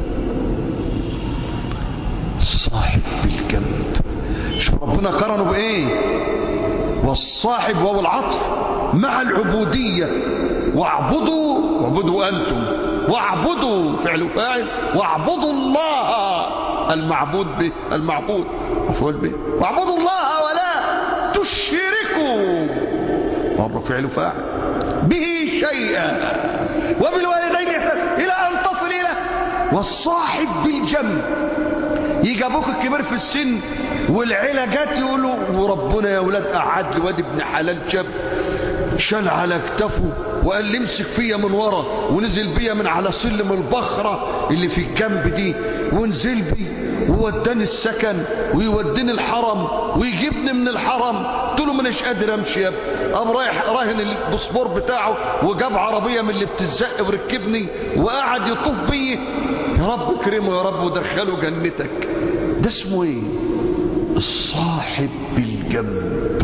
صاحب بالجنب. شوف ربنا قرنه بايه؟ والصاحب وهو العطف مع العبوديه. واعبدوا واعبدوا انتم واعبدوا فعل فاعل واعبدوا الله المعبود به المعبود مفعول به، واعبدوا الله ولا تشركوا برضه فعل فاعل به شيئا وبالوالدين احسانا الى ان تصل الى والصاحب بالجنب. يجي ابوك الكبير في السن والعيله جت يقولوا وربنا يا ولاد قعد لي واد ابن حلال شاب شال على كتفه وقال لي امسك فيا من ورا ونزل بيا من على سلم البخره اللي في الجنب دي ونزل بي ووداني السكن ويوديني الحرم ويجيبني من الحرم. قلت له مانيش قادر امشي يا ابني. قام رايح راهن الباسبور بتاعه وجاب عربيه من اللي بتزق وركبني وقعد يطوف بي. يا رب اكرمه يا رب ودخله جنتك. ده اسمه ايه؟ الصاحب بالجنب.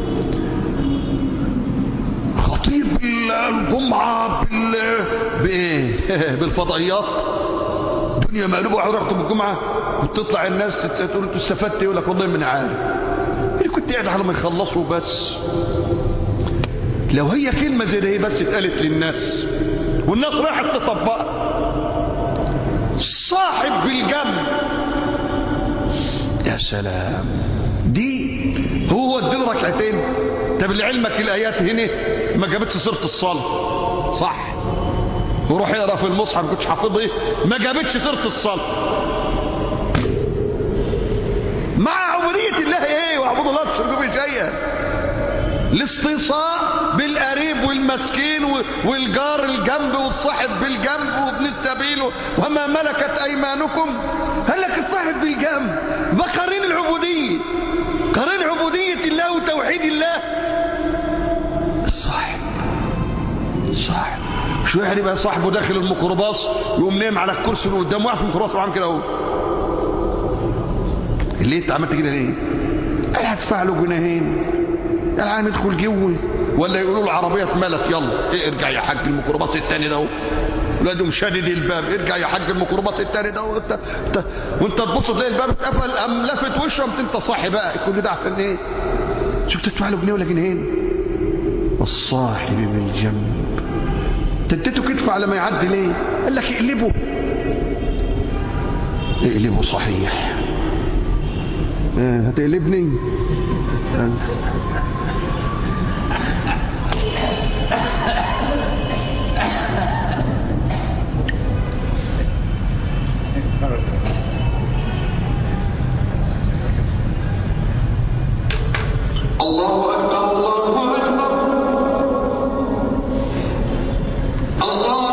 خطيب الجمعه بال بايه بالفضائيات دنيا مقلوبه. واحد رحت بالجمعه وتطلع الناس تقول انتوا استفدت ايه؟ يقول لك والله من عارف اللي كنت قاعد على ما يخلصوا بس. لو هي كلمه زي دي بس اتقالت للناس والناس راحت تطبقها. صاحب بالجنب يا سلام. دي هو اديله ركعتين. طب لعلمك الايات هنا ما جابتش سيره الصلاه صح؟ وروح اقرا في المصحف كنتش حافظ ايه؟ ما جابتش سيره الصلاه. مع عبوديه الله ايه؟ واعبدوا الله تشركوا به شيئا. الاستيصاء بالقريب والمسكين والجار الجنب والصاحب بالجنب وابن السبيل وما ملكت ايمانكم. قال لك الصاحب بالجنب ما قارين العبوديه، قارين عبوديه الله وتوحيد الله. شويه يبقى صاحبه داخل الميكروباص يقوم نايم على الكرسي اللي قدامه، واقف في الميكروباص وعامل كده اهو. ليه انت عملت كده ليه؟ قال هدفع له جنيهين، قال عم يدخل جوه، ولا يقولوا له العربيه اتملت يلا إيه ارجع يا حاج الميكروباص الثاني ده اهو، ولادهم شادد الباب ارجع يا حاج الميكروباص الثاني ده اهو، وانت وانت تبص تلاقي الباب اتقفل، قام لافت وشه، قمت انت صاحي بقى. كل ده عشان ايه؟ شوف تدفع له جنيه ولا جنيهين. والصاحب بالجنب تديته كتف على ما يعدي ليه؟ قال لك اقلبه اقلبه صحيح. اه هتقلبني؟ الله أكبر الله أكبر الله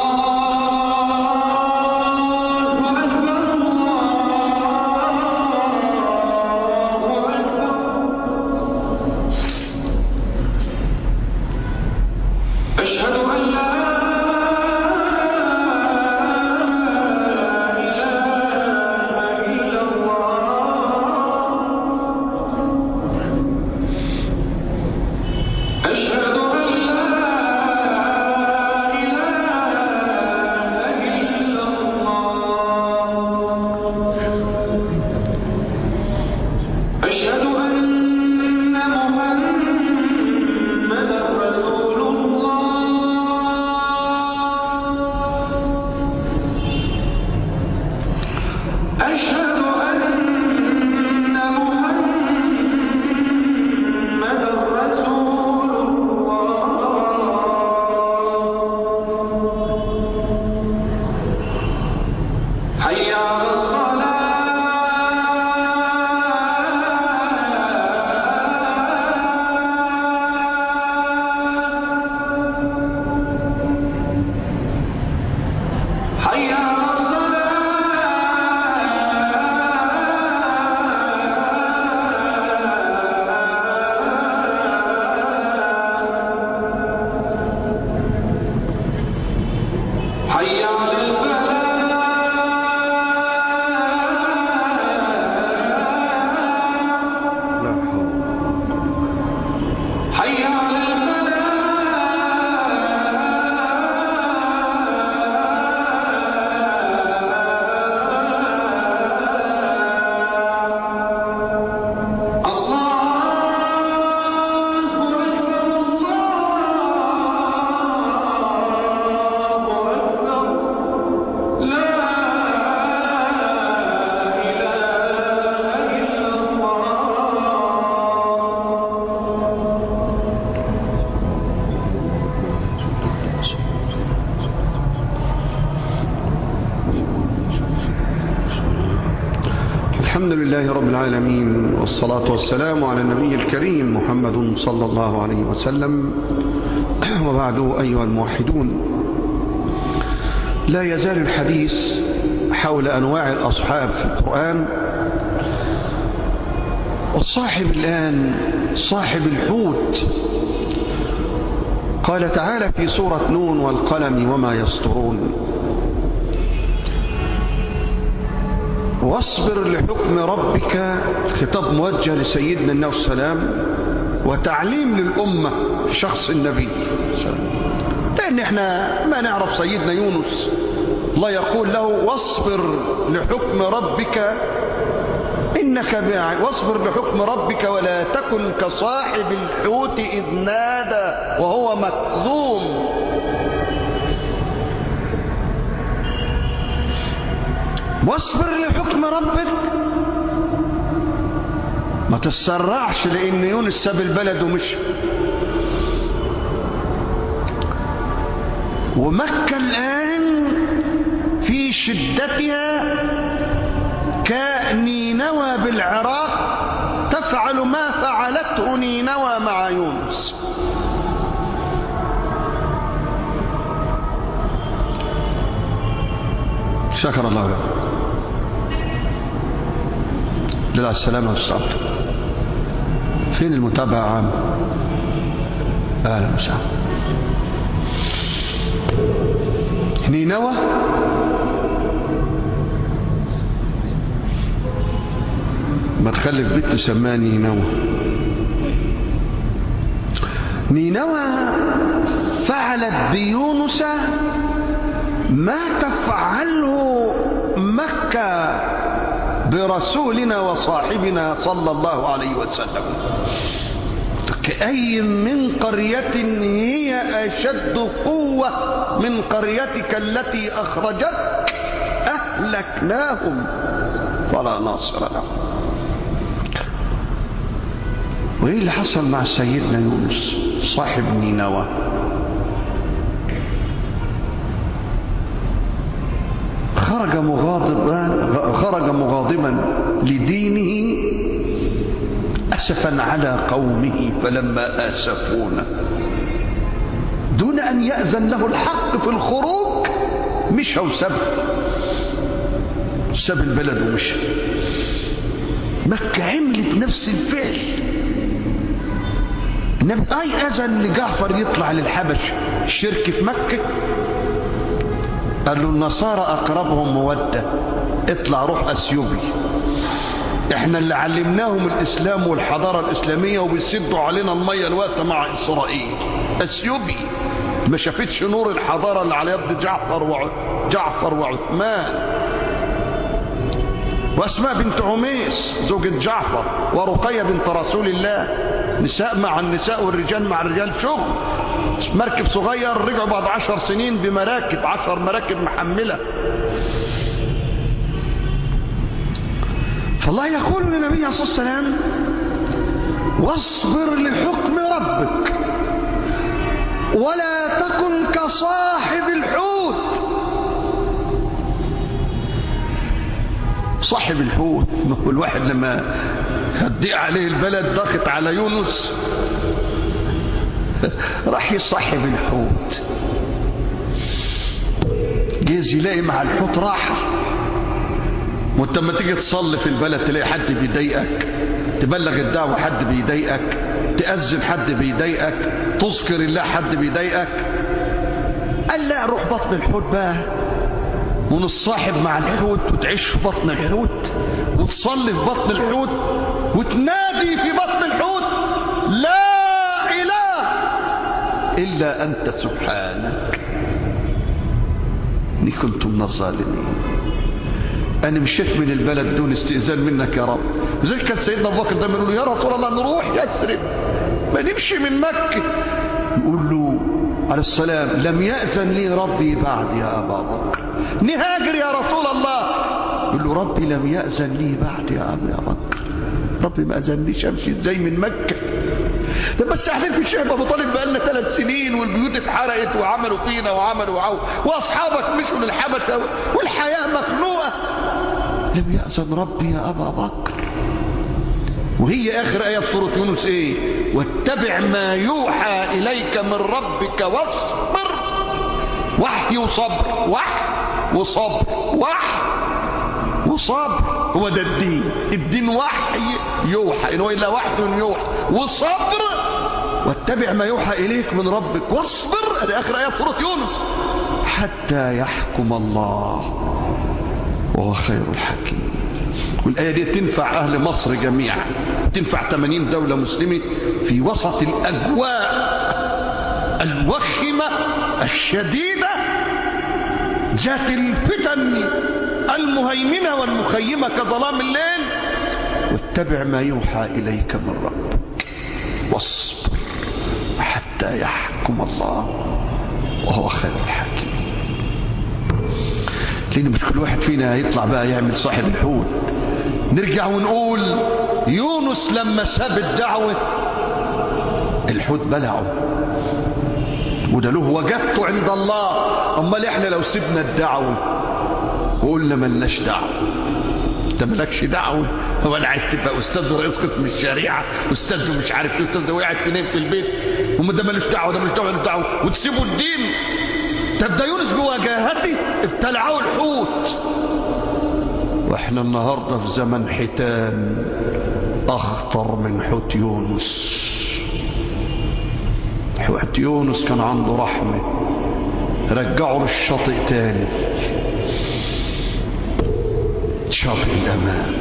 الحمد لله رب العالمين، والصلاة والسلام على النبي الكريم محمد صلى الله عليه وسلم. وبعد، أيها الموحدون، لا يزال الحديث حول أنواع الأصحاب في القرآن. والصاحب الآن صاحب الحوت. قال تعالى في سورة نون: والقلم وما يسطرون. واصبر لحكم ربك، خطاب موجه لسيدنا النبي صلى الله عليه وسلم وتعليم للأمة في شخص النبي، لأن احنا ما نعرف سيدنا يونس الله يقول له: واصبر لحكم ربك إنك واصبر لحكم ربك ولا تكن كصاحب الحوت إذ نادى وهو مكظوم. واصبر لحكم ربك، ما تتسرعش، لأن يونس ساب البلد ومشي. ومكة الآن في شدتها كنينوى بالعراق تفعل ما فعلته نينوى مع يونس. شكر الله له. لله السلامة والصبر. فين المتابعة عام؟ أهلا وسهلا. نينوى ما تخلف بنت تسميها نينوى. نينوى فعلت بيونس ما تفعله مكة برسولنا وصاحبنا صلى الله عليه وسلم. كأي من قرية هي أشد قوة من قريتك التي أخرجتك أهلكناهم ولا ناصر لهم. وإيه اللي حصل مع سيدنا يونس صاحب نينوى؟ خرج مغاضبا خرج مغاضبا لدينه أسفا على قومه فلما آسفونا دون أن يأذن له الحق في الخروج مشى وساب ساب البلد ومشى. مكة عملت نفس الفعل. النبي أي أذن لجعفر يطلع للحبش الشرك في مكة، قال له النصارى أقربهم مودة، اطلع روح أثيوبي، احنا اللي علمناهم الإسلام والحضارة الإسلامية وبيسدوا علينا المية الوقت مع إسرائيل. أثيوبي ما شافتش نور الحضارة اللي على يد جعفر وجعفر وعثمان وأسماء بنت عميس زوجة جعفر ورقية بنت رسول الله، نساء مع النساء والرجال مع الرجال. شغل مركب صغير رجعوا بعد عشر سنين بمراكب، عشر مراكب محملة. فالله يقول للنبي صلى الله عليه وسلم واصبر لحكم ربك ولا تكن كصاحب الحوت. صاحب الحوت ما هو الواحد لما هدئ عليه البلد ضغط على يونس راح يصاحب الحوت، جيز يلاقي مع الحوت راحة. وانت لما تيجي تصلي في البلد تلاقي حد بيضايقك، تبلغ الدعوة حد بيضايقك، تأذن حد بيضايقك، تذكر الله حد بيضايقك. قال لا، روح بطن الحوت بقى ونصاحب مع الحوت وتعيش في بطن الحوت وتصلي في بطن الحوت وتنادي في بطن الحوت لا إله إلا أنت سبحانك إني كنت من الظالمين. أنا مشيت من البلد دون استئذان منك يا رب. زي كان سيدنا أبو بكر دايما يقول له يا رسول الله نروح يثرب ما نمشي من مكة. يقول له عليه السلام لم يأذن لي ربي بعد يا أبا بكر، نهاجر يا رسول الله. يقول له ربي لم يأذن لي بعد يا أبا بكر، ربي ما أذنليش أمشي ازاي من مكة. ده بس احنا في شعب أبو طالب بقالنا ثلاث سنين والبيوت اتحرقت وعملوا فينا وعملوا وعو وأصحابك مشوا للحبشة والحياة مخنوقة. لم يأذن ربي يا أبا بكر. وهي آخر آية في سورة يونس إيه؟ واتبع ما يوحى إليك من ربك واصبر. وحي وصبر، وحي وصبر، وحي وصبر، هو ده الدين. الدين وحي يوحى، إن هو إلا وحي يوحى وصبر. واتبع ما يوحى إليك من ربك واصبر، هذه آخر آية في سورة يونس، حتى يحكم الله وهو خير الحكيم. والآية دي تنفع أهل مصر جميعا، تنفع ثمانين دولة مسلمة في وسط الأجواء الوخمة الشديدة ذات الفتن المهيمنة والمخيمة كظلام الليل. واتبع ما يوحى إليك من ربك واصبر حتى يحكم الله وهو خير الحكيم. لأن مش كل واحد فينا يطلع بقى يعمل صاحب الحوت. نرجع ونقول يونس لما ساب الدعوة الحوت بلعه وده له وجدته عند الله. امال احنا لو سيبنا الدعوة وقلنا ملناش دعوة، انت مالكش دعوة ولا عايز تبقى استاذ رئيس قسم الشريعة، استاذ مش عارف ايه، استاذ وقعت فين في البيت وما ده مالوش دعوة، ده مالوش دعوة مالوش دعوة وتسيبوا الدين. طب ده يونس بوجاهته ابتلعه الحوت. واحنا النهارده في زمن حيتان اخطر من حوت يونس. حوت يونس كان عنده رحمة، رجعوا للشاطئ تاني، شاطئ الأمان.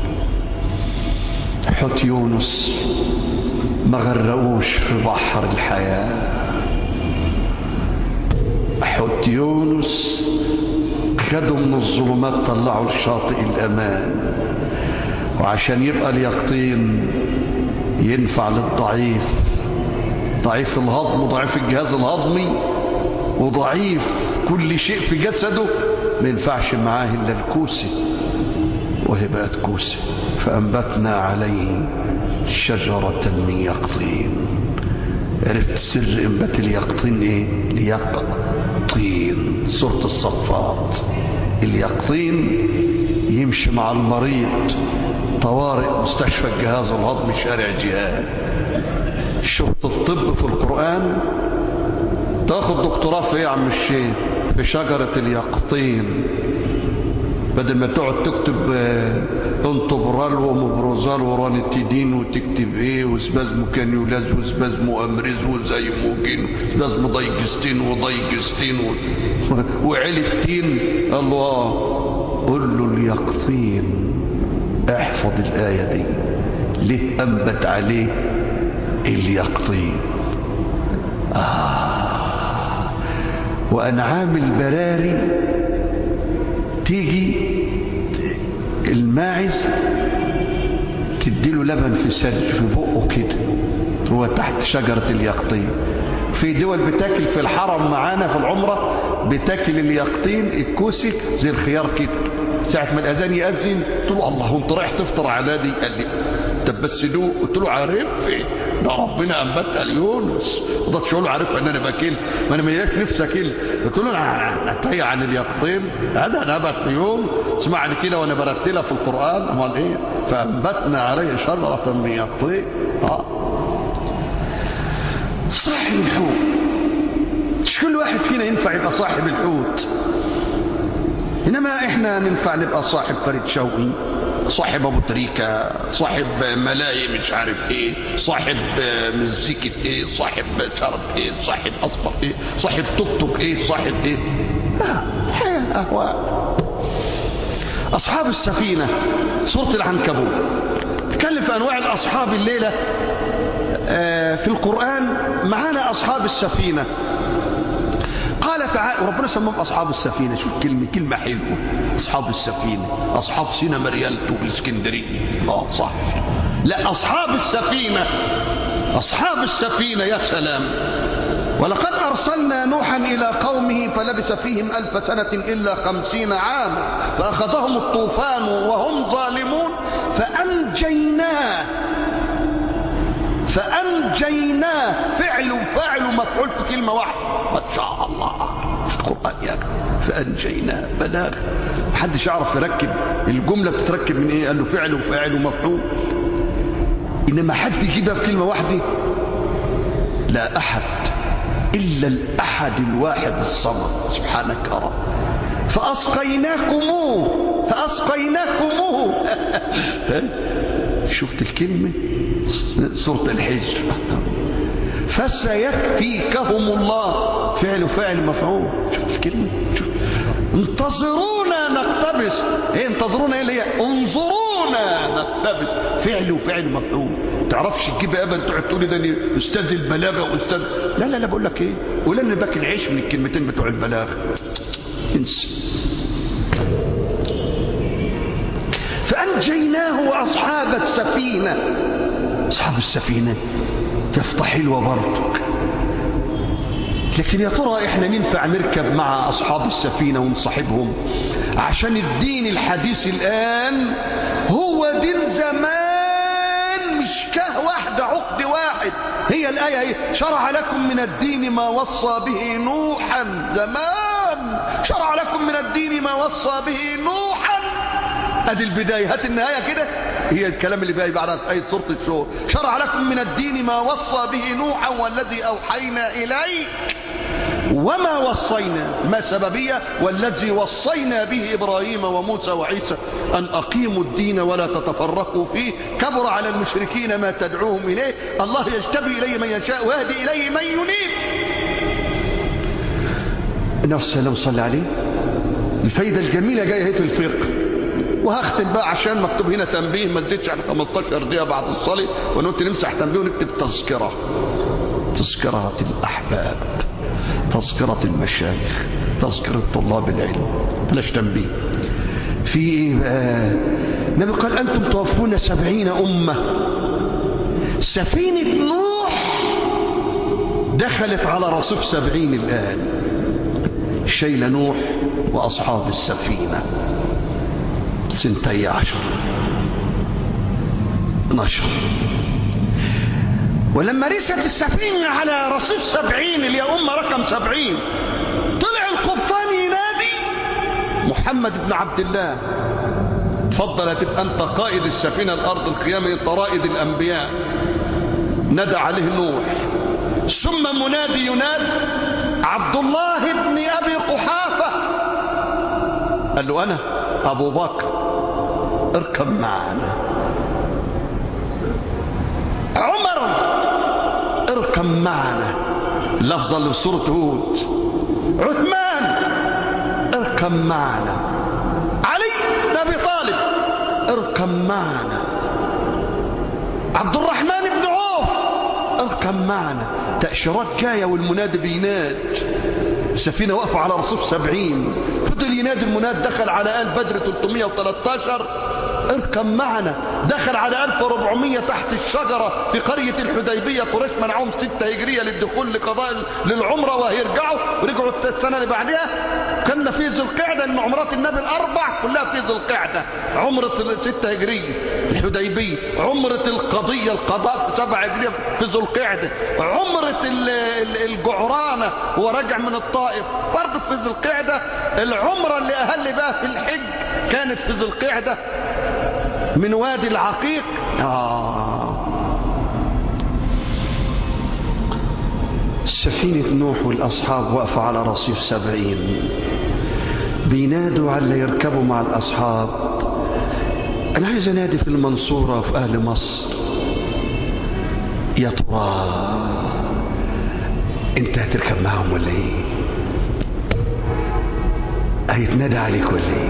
حوت يونس ما غرقوش في بحر الحياة. حوت يونس خدوا من الظلمات طلعوا لشاطئ الأمان. وعشان يبقى اليقطين ينفع للضعيف، ضعيف الهضم وضعيف الجهاز الهضمي وضعيف كل شيء في جسده، ما ينفعش معاه إلا الكوسة، وهي بقت كوسة. فأنبتنا عليه شجرة من يقطين. عرفت سر انبات اليقطين ايه؟ اليقطين سورة الصفات. اليقطين يمشي مع المريض، طوارئ مستشفى الجهاز الهضمي شارع جهاد. شفت الطب في القرآن؟ تاخد دكتوراه في ايه يا عم الشيخ؟ في شجرة اليقطين. بدل ما تقعد تكتب انتبرال ومبروزال ورانيتيدين وتكتب ايه وسبازمو كانيولاز وسبازمو امريز وزيموجين وسبازمو دايجستين ودايجستين وعلتين. الله، قل له اليقطين. احفظ الآية دي ليه انبت عليه اليقطين. آه. وأنعام البراري تيجي الماعز تديله لبن في سد في بقه كده، هو تحت شجرة اليقطين. في دول بتاكل في الحرم معانا في العمرة بتاكل اليقطين الكوسي زي الخيار كده. ساعة ما الأذان يأذن قلت له الله وانت رايح تفطر على دي؟ قال لي طب بس دوق. قلت له عارف ده ربنا أنبتها ليونس. وضعت شغله عارف ان انا باكل، ما انا مياك نفسي اكل. قلت له انا اتهي عن اليقطين هذا نبت ليونس. اسمعني كده وانا برتلها في القرآن. امال ايه؟ فأنبتنا عليه شجرة من يقطين. اه صاحب الحوت. مش كل واحد فينا ينفع يبقى صاحب الحوت، انما احنا ننفع نبقى صاحب فريد شوقي، صاحب ابو تريكة، صاحب ملاهي مش عارف ايه، صاحب مزيكة ايه، صاحب شرب ايه، صاحب اصبر ايه، صاحب توك توك ايه، صاحب ايه. اه حياة اهواء. اصحاب السفينة سورة العنكبوت تكلم في انواع الاصحاب. الليلة آه في القرآن معانا اصحاب السفينة. قال تعالى ربنا سمهم أصحاب السفينة. شوف كلمة كلمة حلوة، أصحاب السفينة. أصحاب سينا مريالتو بالاسكندرية. اه صح. لا أصحاب السفينة، أصحاب السفينة يا سلام. ولقد أرسلنا نوحا إلى قومه فلبث فيهم ألف سنة إلا خمسين عاما فأخذهم الطوفان وهم ظالمون فأنجيناه فأنجيناه. فعل وفاعل ومفعول في كلمة واحدة. ما شاء الله في القرآن يا أخي. فأنجيناه بلاغ. محدش يعرف يركب الجملة بتتركب من إيه؟ قال له فعل وفاعل ومفعول. إنما حد يجيبها في كلمة واحدة؟ لا أحد إلا الأحد الواحد الصمد سبحانك يا رب. فأسقيناكموه فأسقيناكموه شفت الكلمة؟ سورة الحجر. فسيكفيكهم الله. فعل وفاعل مفعول. شفت الكلمة؟ شفت. انتظرونا نقتبس. ايه انتظرونا؟ ايه اللي هي انظرونا نقتبس. فعل وفاعل مفعول. تعرفش تجيبها ابدا تقعد تقول ده استاذ البلاغه واستاذ. لا لا لا بقول لك ايه، قول لنا باكل عيش من الكلمتين بتوع البلاغه. انسى. فأنجيناه وأصحاب السفينة. أصحاب السفينة تفتح حلوة برضك. لكن يا ترى إحنا ننفع نركب مع أصحاب السفينة ونصاحبهم؟ عشان الدين الحديث الآن هو دين زمان، مش كه واحدة عقد واحد. هي الآية هي شرع لكم من الدين ما وصى به نوحا. زمان شرع لكم من الدين ما وصى به نوحا. ادي البداية. هات النهاية كده. هي الكلام اللي بقى بعد آية سورة الشور. شرع لكم من الدين ما وصى به نوحا والذي أوحينا إليك وما وصينا. ما سببية؟ والذي وصينا به إبراهيم وموسى وعيسى أن أقيموا الدين ولا تتفرقوا فيه كبر على المشركين ما تدعوهم إليه الله يجتبي إليه من يشاء ويهدي إليه من ينيب. النبي صلى الله عليه وسلم صلى عليه. الفايدة الجميلة جاية هي في الفقه، وهختم بقى عشان مكتوب هنا تنبيه ما تزيدش عن خمستاشر دقيقة بعد الصلاة، ونقول نمسح تنبيه ونكتب تذكرة. تذكرة الأحباب، تذكرة المشايخ، تذكرة طلاب العلم، بلاش تنبيه. في ايه بقى؟ النبي قال أنتم توفون سبعين أمة. سفينة نوح دخلت على رصيف سبعين الآن، شيل نوح وأصحاب السفينة سنتي عشر نشر. ولما رست السفينة على رصيف سبعين اللي هي أمة رقم سبعين، طلع القبطان ينادي محمد بن عبد الله، تفضل هتبقى أنت قائد السفينة الأرض القيامة، أنت رائد الأنبياء. ندى عليه نوح، ثم منادي ينادي عبد الله بن أبي قحافة، قال له أنا أبو بكر اركب معنا. عمر اركب معنا، لفظا لسورة هود. عثمان اركب معنا. علي بن أبي طالب اركب معنا. عبد الرحمن بن عوف اركب معنا. تأشيرات جاية والمنادي بيناد. السفينة واقفة على رصيف سبعين، فضل ينادي المناد. دخل على آل بدر ثلاثمائة وثلاثة عشر اركب معنا. دخل على ألف وأربعمائة تحت الشجرة في قرية الحديبية، قريش منعهم ستة هجرية للدخول لقضاء للعمرة وهيرجعوا، ورجعوا السنة اللي بعدها. كنا في ذي القعدة، ان عمرات النبي الأربع كلها في ذي القعدة. عمرة ستة هجرية الحديبية، عمرة القضية القضاء في سبعة هجرية في ذي القعدة، عمرة الجعرانة هو راجع من الطائف برضه في ذي القعدة. العمرة اللي أهل بها في الحج كانت في ذي القعدة من وادي العقيق. آه. سفينة نوح والأصحاب واقفة على رصيف سبعين، بينادوا على اللي يركبوا مع الأصحاب. أنا عايز أنادي في المنصورة وفي أهل مصر، يا ترى أنت هتركب معهم ولا إيه؟ هيتنادى عليك ولا إيه؟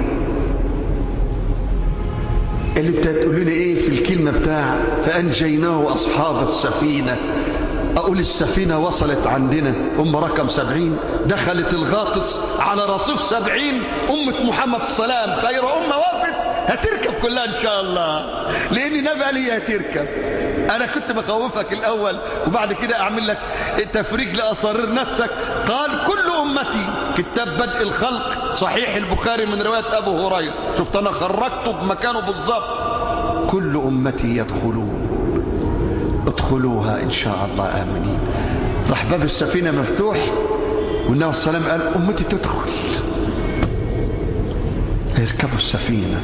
اللي بتقول لنا ايه في الكلمة بتاع فأنجيناه أصحاب السفينة. أقول السفينة وصلت عندنا أم رقم سبعين، دخلت الغاطس على رصيف سبعين. أمة محمد السلام خير أمة وقفت، هتركب كلها إن شاء الله، لأن نبي لي هتركب. أنا كنت بخوفك الأول وبعد كده أعمل لك تفريج لأسرار نفسك. قال كل أمتي، كتاب بدء الخلق صحيح البخاري من رواية أبو هريرة، شفت أنا خرجته بمكانه بالضبط. كل أمتي يدخلون، ادخلوها إن شاء الله آمنين. راح باب السفينة مفتوح، والنبي صلى الله عليه وسلم قال أمتي تدخل. يركبوا السفينة.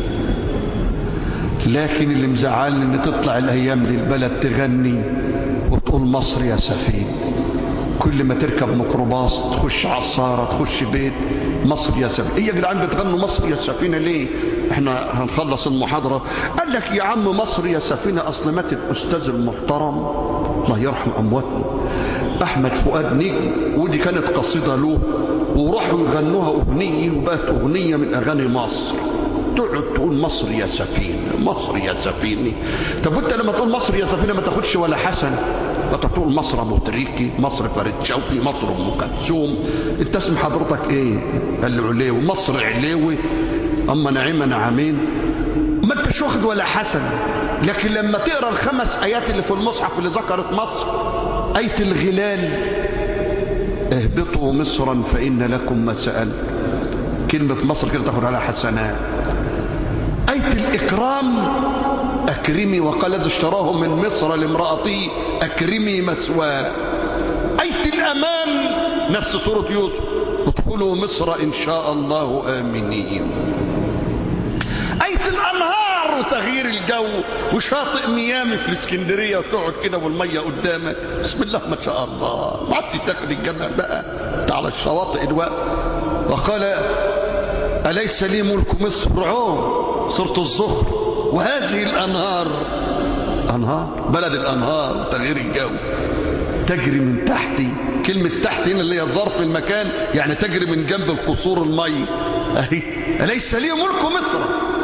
لكن اللي مزعلني ان تطلع الايام دي البلد تغني وتقول مصر يا سفينة. كل ما تركب ميكروباص تخش عصارة تخش بيت مصر يا سفينة. ايه يا جدعان بتغنوا مصر يا سفينة ليه؟ احنا هنخلص المحاضرة. قال لك يا عم مصر يا سفينة اصل مات الاستاذ المحترم الله يرحم امواتنا احمد فؤاد نجم، ودي كانت قصيدة له، وراحوا يغنوها اغنية وبقت اغنية من اغاني مصر. تقعد تقول مصر يا سفينة مصر يا سفينة. طب وانت لما تقول مصر يا سفينة ما تاخدش ولا حسن، تقول مصر ابو تريكي، مصر فريد شوقي، مصر ام كلثوم. انت اسم حضرتك ايه؟ قال لي عليوي. مصر عليوي، اما نعيمة نعمين. ما انتش واخد ولا حسن. لكن لما تقرا الخمس ايات اللي في المصحف اللي ذكرت مصر، ايه الغلال اهبطوا مصرا فان لكم ما سألت، كلمة مصر كده تاخد على حسنات. آية الإكرام أكرمي، وقال الذي اشتراه من مصر لامرأتي أكرمي مثواه. آية الأمان نفس سورة يوسف ادخلوا مصر إن شاء الله آمنين. آية الأنهار وتغيير الجو وشاطئ ميامي في الإسكندرية وتقعد كده والمية قدامك بسم الله ما شاء الله. ما عدت تاخد الجمع بقى على الشواطئ الوقت. وقال أليس لي ملك مصر عون سورة الزهر. وهذه الأنهار، أنهار بلد الأنهار وتغيير الجو. تجري من تحتي. كلمة تحت هنا اللي هي ظرف المكان، يعني تجري من جنب القصور المي. أهي أليس لي ملك مصر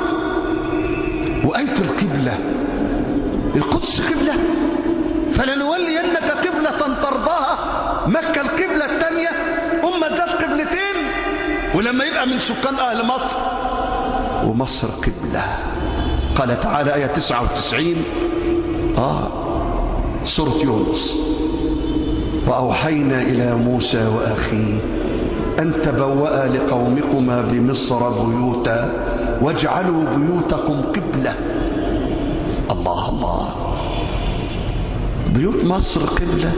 وأنت القبلة. القدس قبلة، فلنولينك قبلة ترضاها. مكة القبلة الثانية، أمة ذات قبلتين، ولما يبقى من سكان أهل مصر ومصر قبلة. قال تعالى آية تسعة وتسعين آه سورة يونس: وأوحينا إلى موسى وأخيه أن تبوأ لقومكما بمصر بيوتا واجعلوا بيوتكم قبلة. الله الله، بيوت مصر قبلة.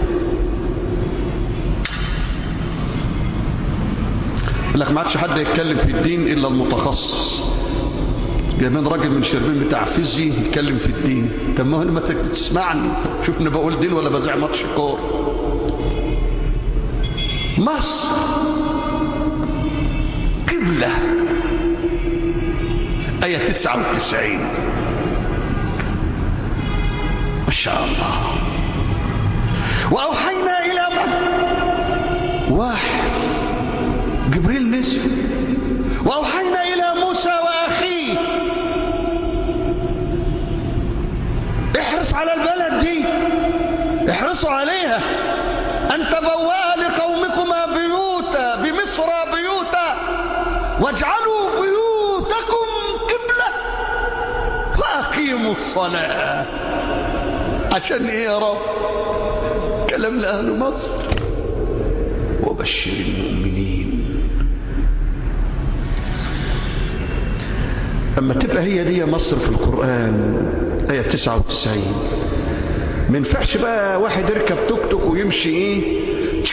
يقول لك ما عادش حد يتكلم في الدين إلا المتخصص. جايبين راجل من شربين بتاع فيزياء يتكلم في الدين. طب ما هو ما تسمعني، شوفني بقول دين ولا بزع ماتش كور. مصر قبلة، آية تسعة وتسعين. ما شاء الله. وأوحينا إلى من؟ واحد جبريل نزل. وأوحينا إلى موسى وأخيه احرص على البلد دي، احرصوا عليها. أن تبوأ لقومكما بيوتا بمصر بيوتا واجعلوا بيوتكم قبلة وأقيموا الصلاة. عشان إيه يا رب؟ كلام لأهل مصر. وبشر المؤمنين. أما تبقى هي دي مصر في القرآن آية تسعة وتسعين، ما ينفعش بقى واحد يركب توك توك ويمشي ايه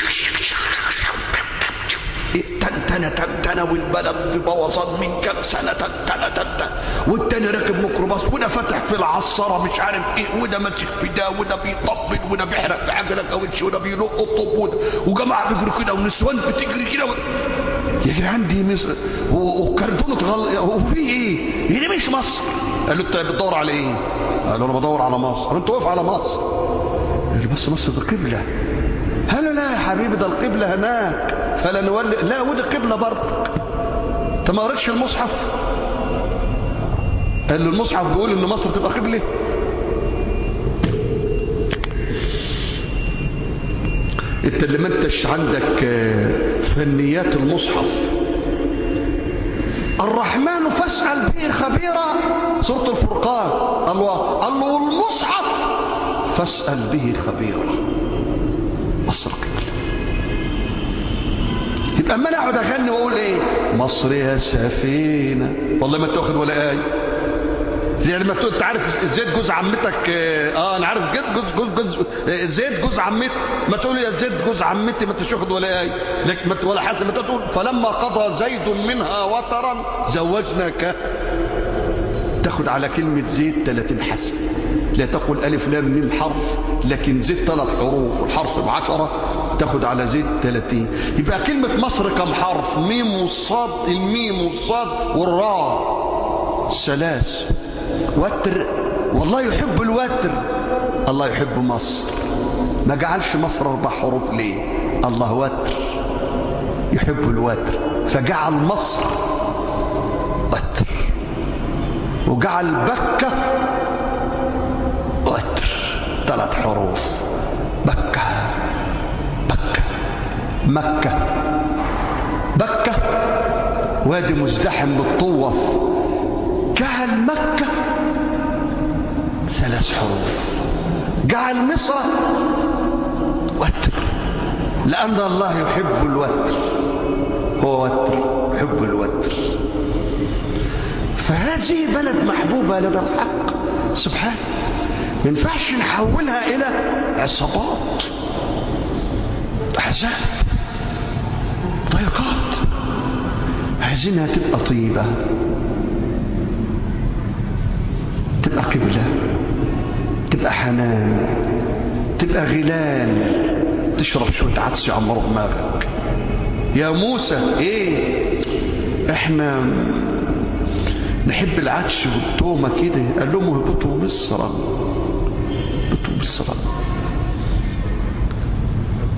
تنتنة تنتنة والبلد في بوظان من كم سنة تنتنة تنتنة، والتاني راكب ميكروباص، وده فتح في العصارة مش عارف ايه، وده ماسك في ده، وده بيطبل، وده بيحرق في عجلة كاوتش، وده بيلق الطوب، وجماعة بيجروا كده ونسوان بتجري كده و... يا جدعان دي مصر وكرتونه تغل. هو في ايه؟ هي دي مش مصر. قال له انت بتدور على ايه؟ قال له انا بدور على مصر. قال له انت واقف على مصر. قال له بس مصر دي قبله. هلا لا يا حبيبي، ده القبله هناك فلا نولي. لا ودي قبله برضك. انت ما قريتش المصحف؟ قال له المصحف بيقول ان مصر تبقى قبله. انت اللي ما انتش عندك فنيات المصحف. الرحمن فاسأل به خبيرا، سورة الفرقان. الله الله والمصحف فاسأل به خبيرا. مصر قبلة. يبقى اما انا اقعد اغني واقول ايه؟ مصر يا سفينة، والله ما تاخد ولا آية. زي لما تقول انت عارف زيد جوز عمتك، اه انا عارف جد جوز جوز جوز زيد جوز عمتي، ما تقول يا زيد جوز عمتي ما انتش واخد ولا ايه لك ولا حاجه. لما تقول فلما قضى زيد منها وطرا زوجناك، تاخد على كلمه زيد ثلاثين حسن. لا تقول الف لام ميم حرف، لكن زيد ثلاث حروف والحرف بعشرة، تاخد على زيد ثلاثين. يبقى كلمه مصر كم حرف؟ ميم والصاد، الميم والصاد والراء ثلاث. وتر، والله يحب الوتر. الله يحب مصر. ما جعلش مصر اربع حروف ليه؟ الله وتر يحب الوتر، فجعل مصر وتر، وجعل بكة وتر، ثلاث حروف. بكة بكة مكة. بكة وادي مزدحم بالطوف، جعل مكة ثلاث حروف. جعل مصر وتر، لأن الله يحب الوتر. هو وتر يحب الوتر. فهذه بلد محبوبة لدى الحق سبحانه. ما ينفعش نحولها إلى عصابات، أحزاب، ضيقات. عايزينها تبقى طيبة، تبقى قبلة، تبقى حنان، تبقى غلال، تشرب شوية عدس يعمروا دماغك. يا موسى ايه احنا نحب العدس والتومة كده. قال لهم اهبطوا مصر، اهبطوا مصر.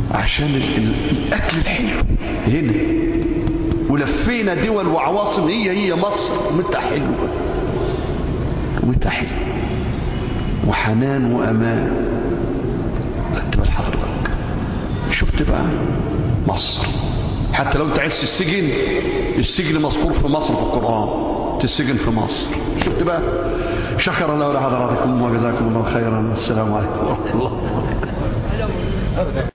عشان ال ال الأكل الحلو هنا، ولفينا دول وعواصم هي هي مصر ومتى حلوة ومتى حلوة وحنان وأمان. اكتب لحضرتك شفت بقى مصر، حتى لو انت عايز السجن، السجن مذكور في مصر في القرآن، تسجن في مصر. شفت بقى. شكر الله لحضراتكم وجزاكم الله خيرا. السلام عليكم ورحمة الله.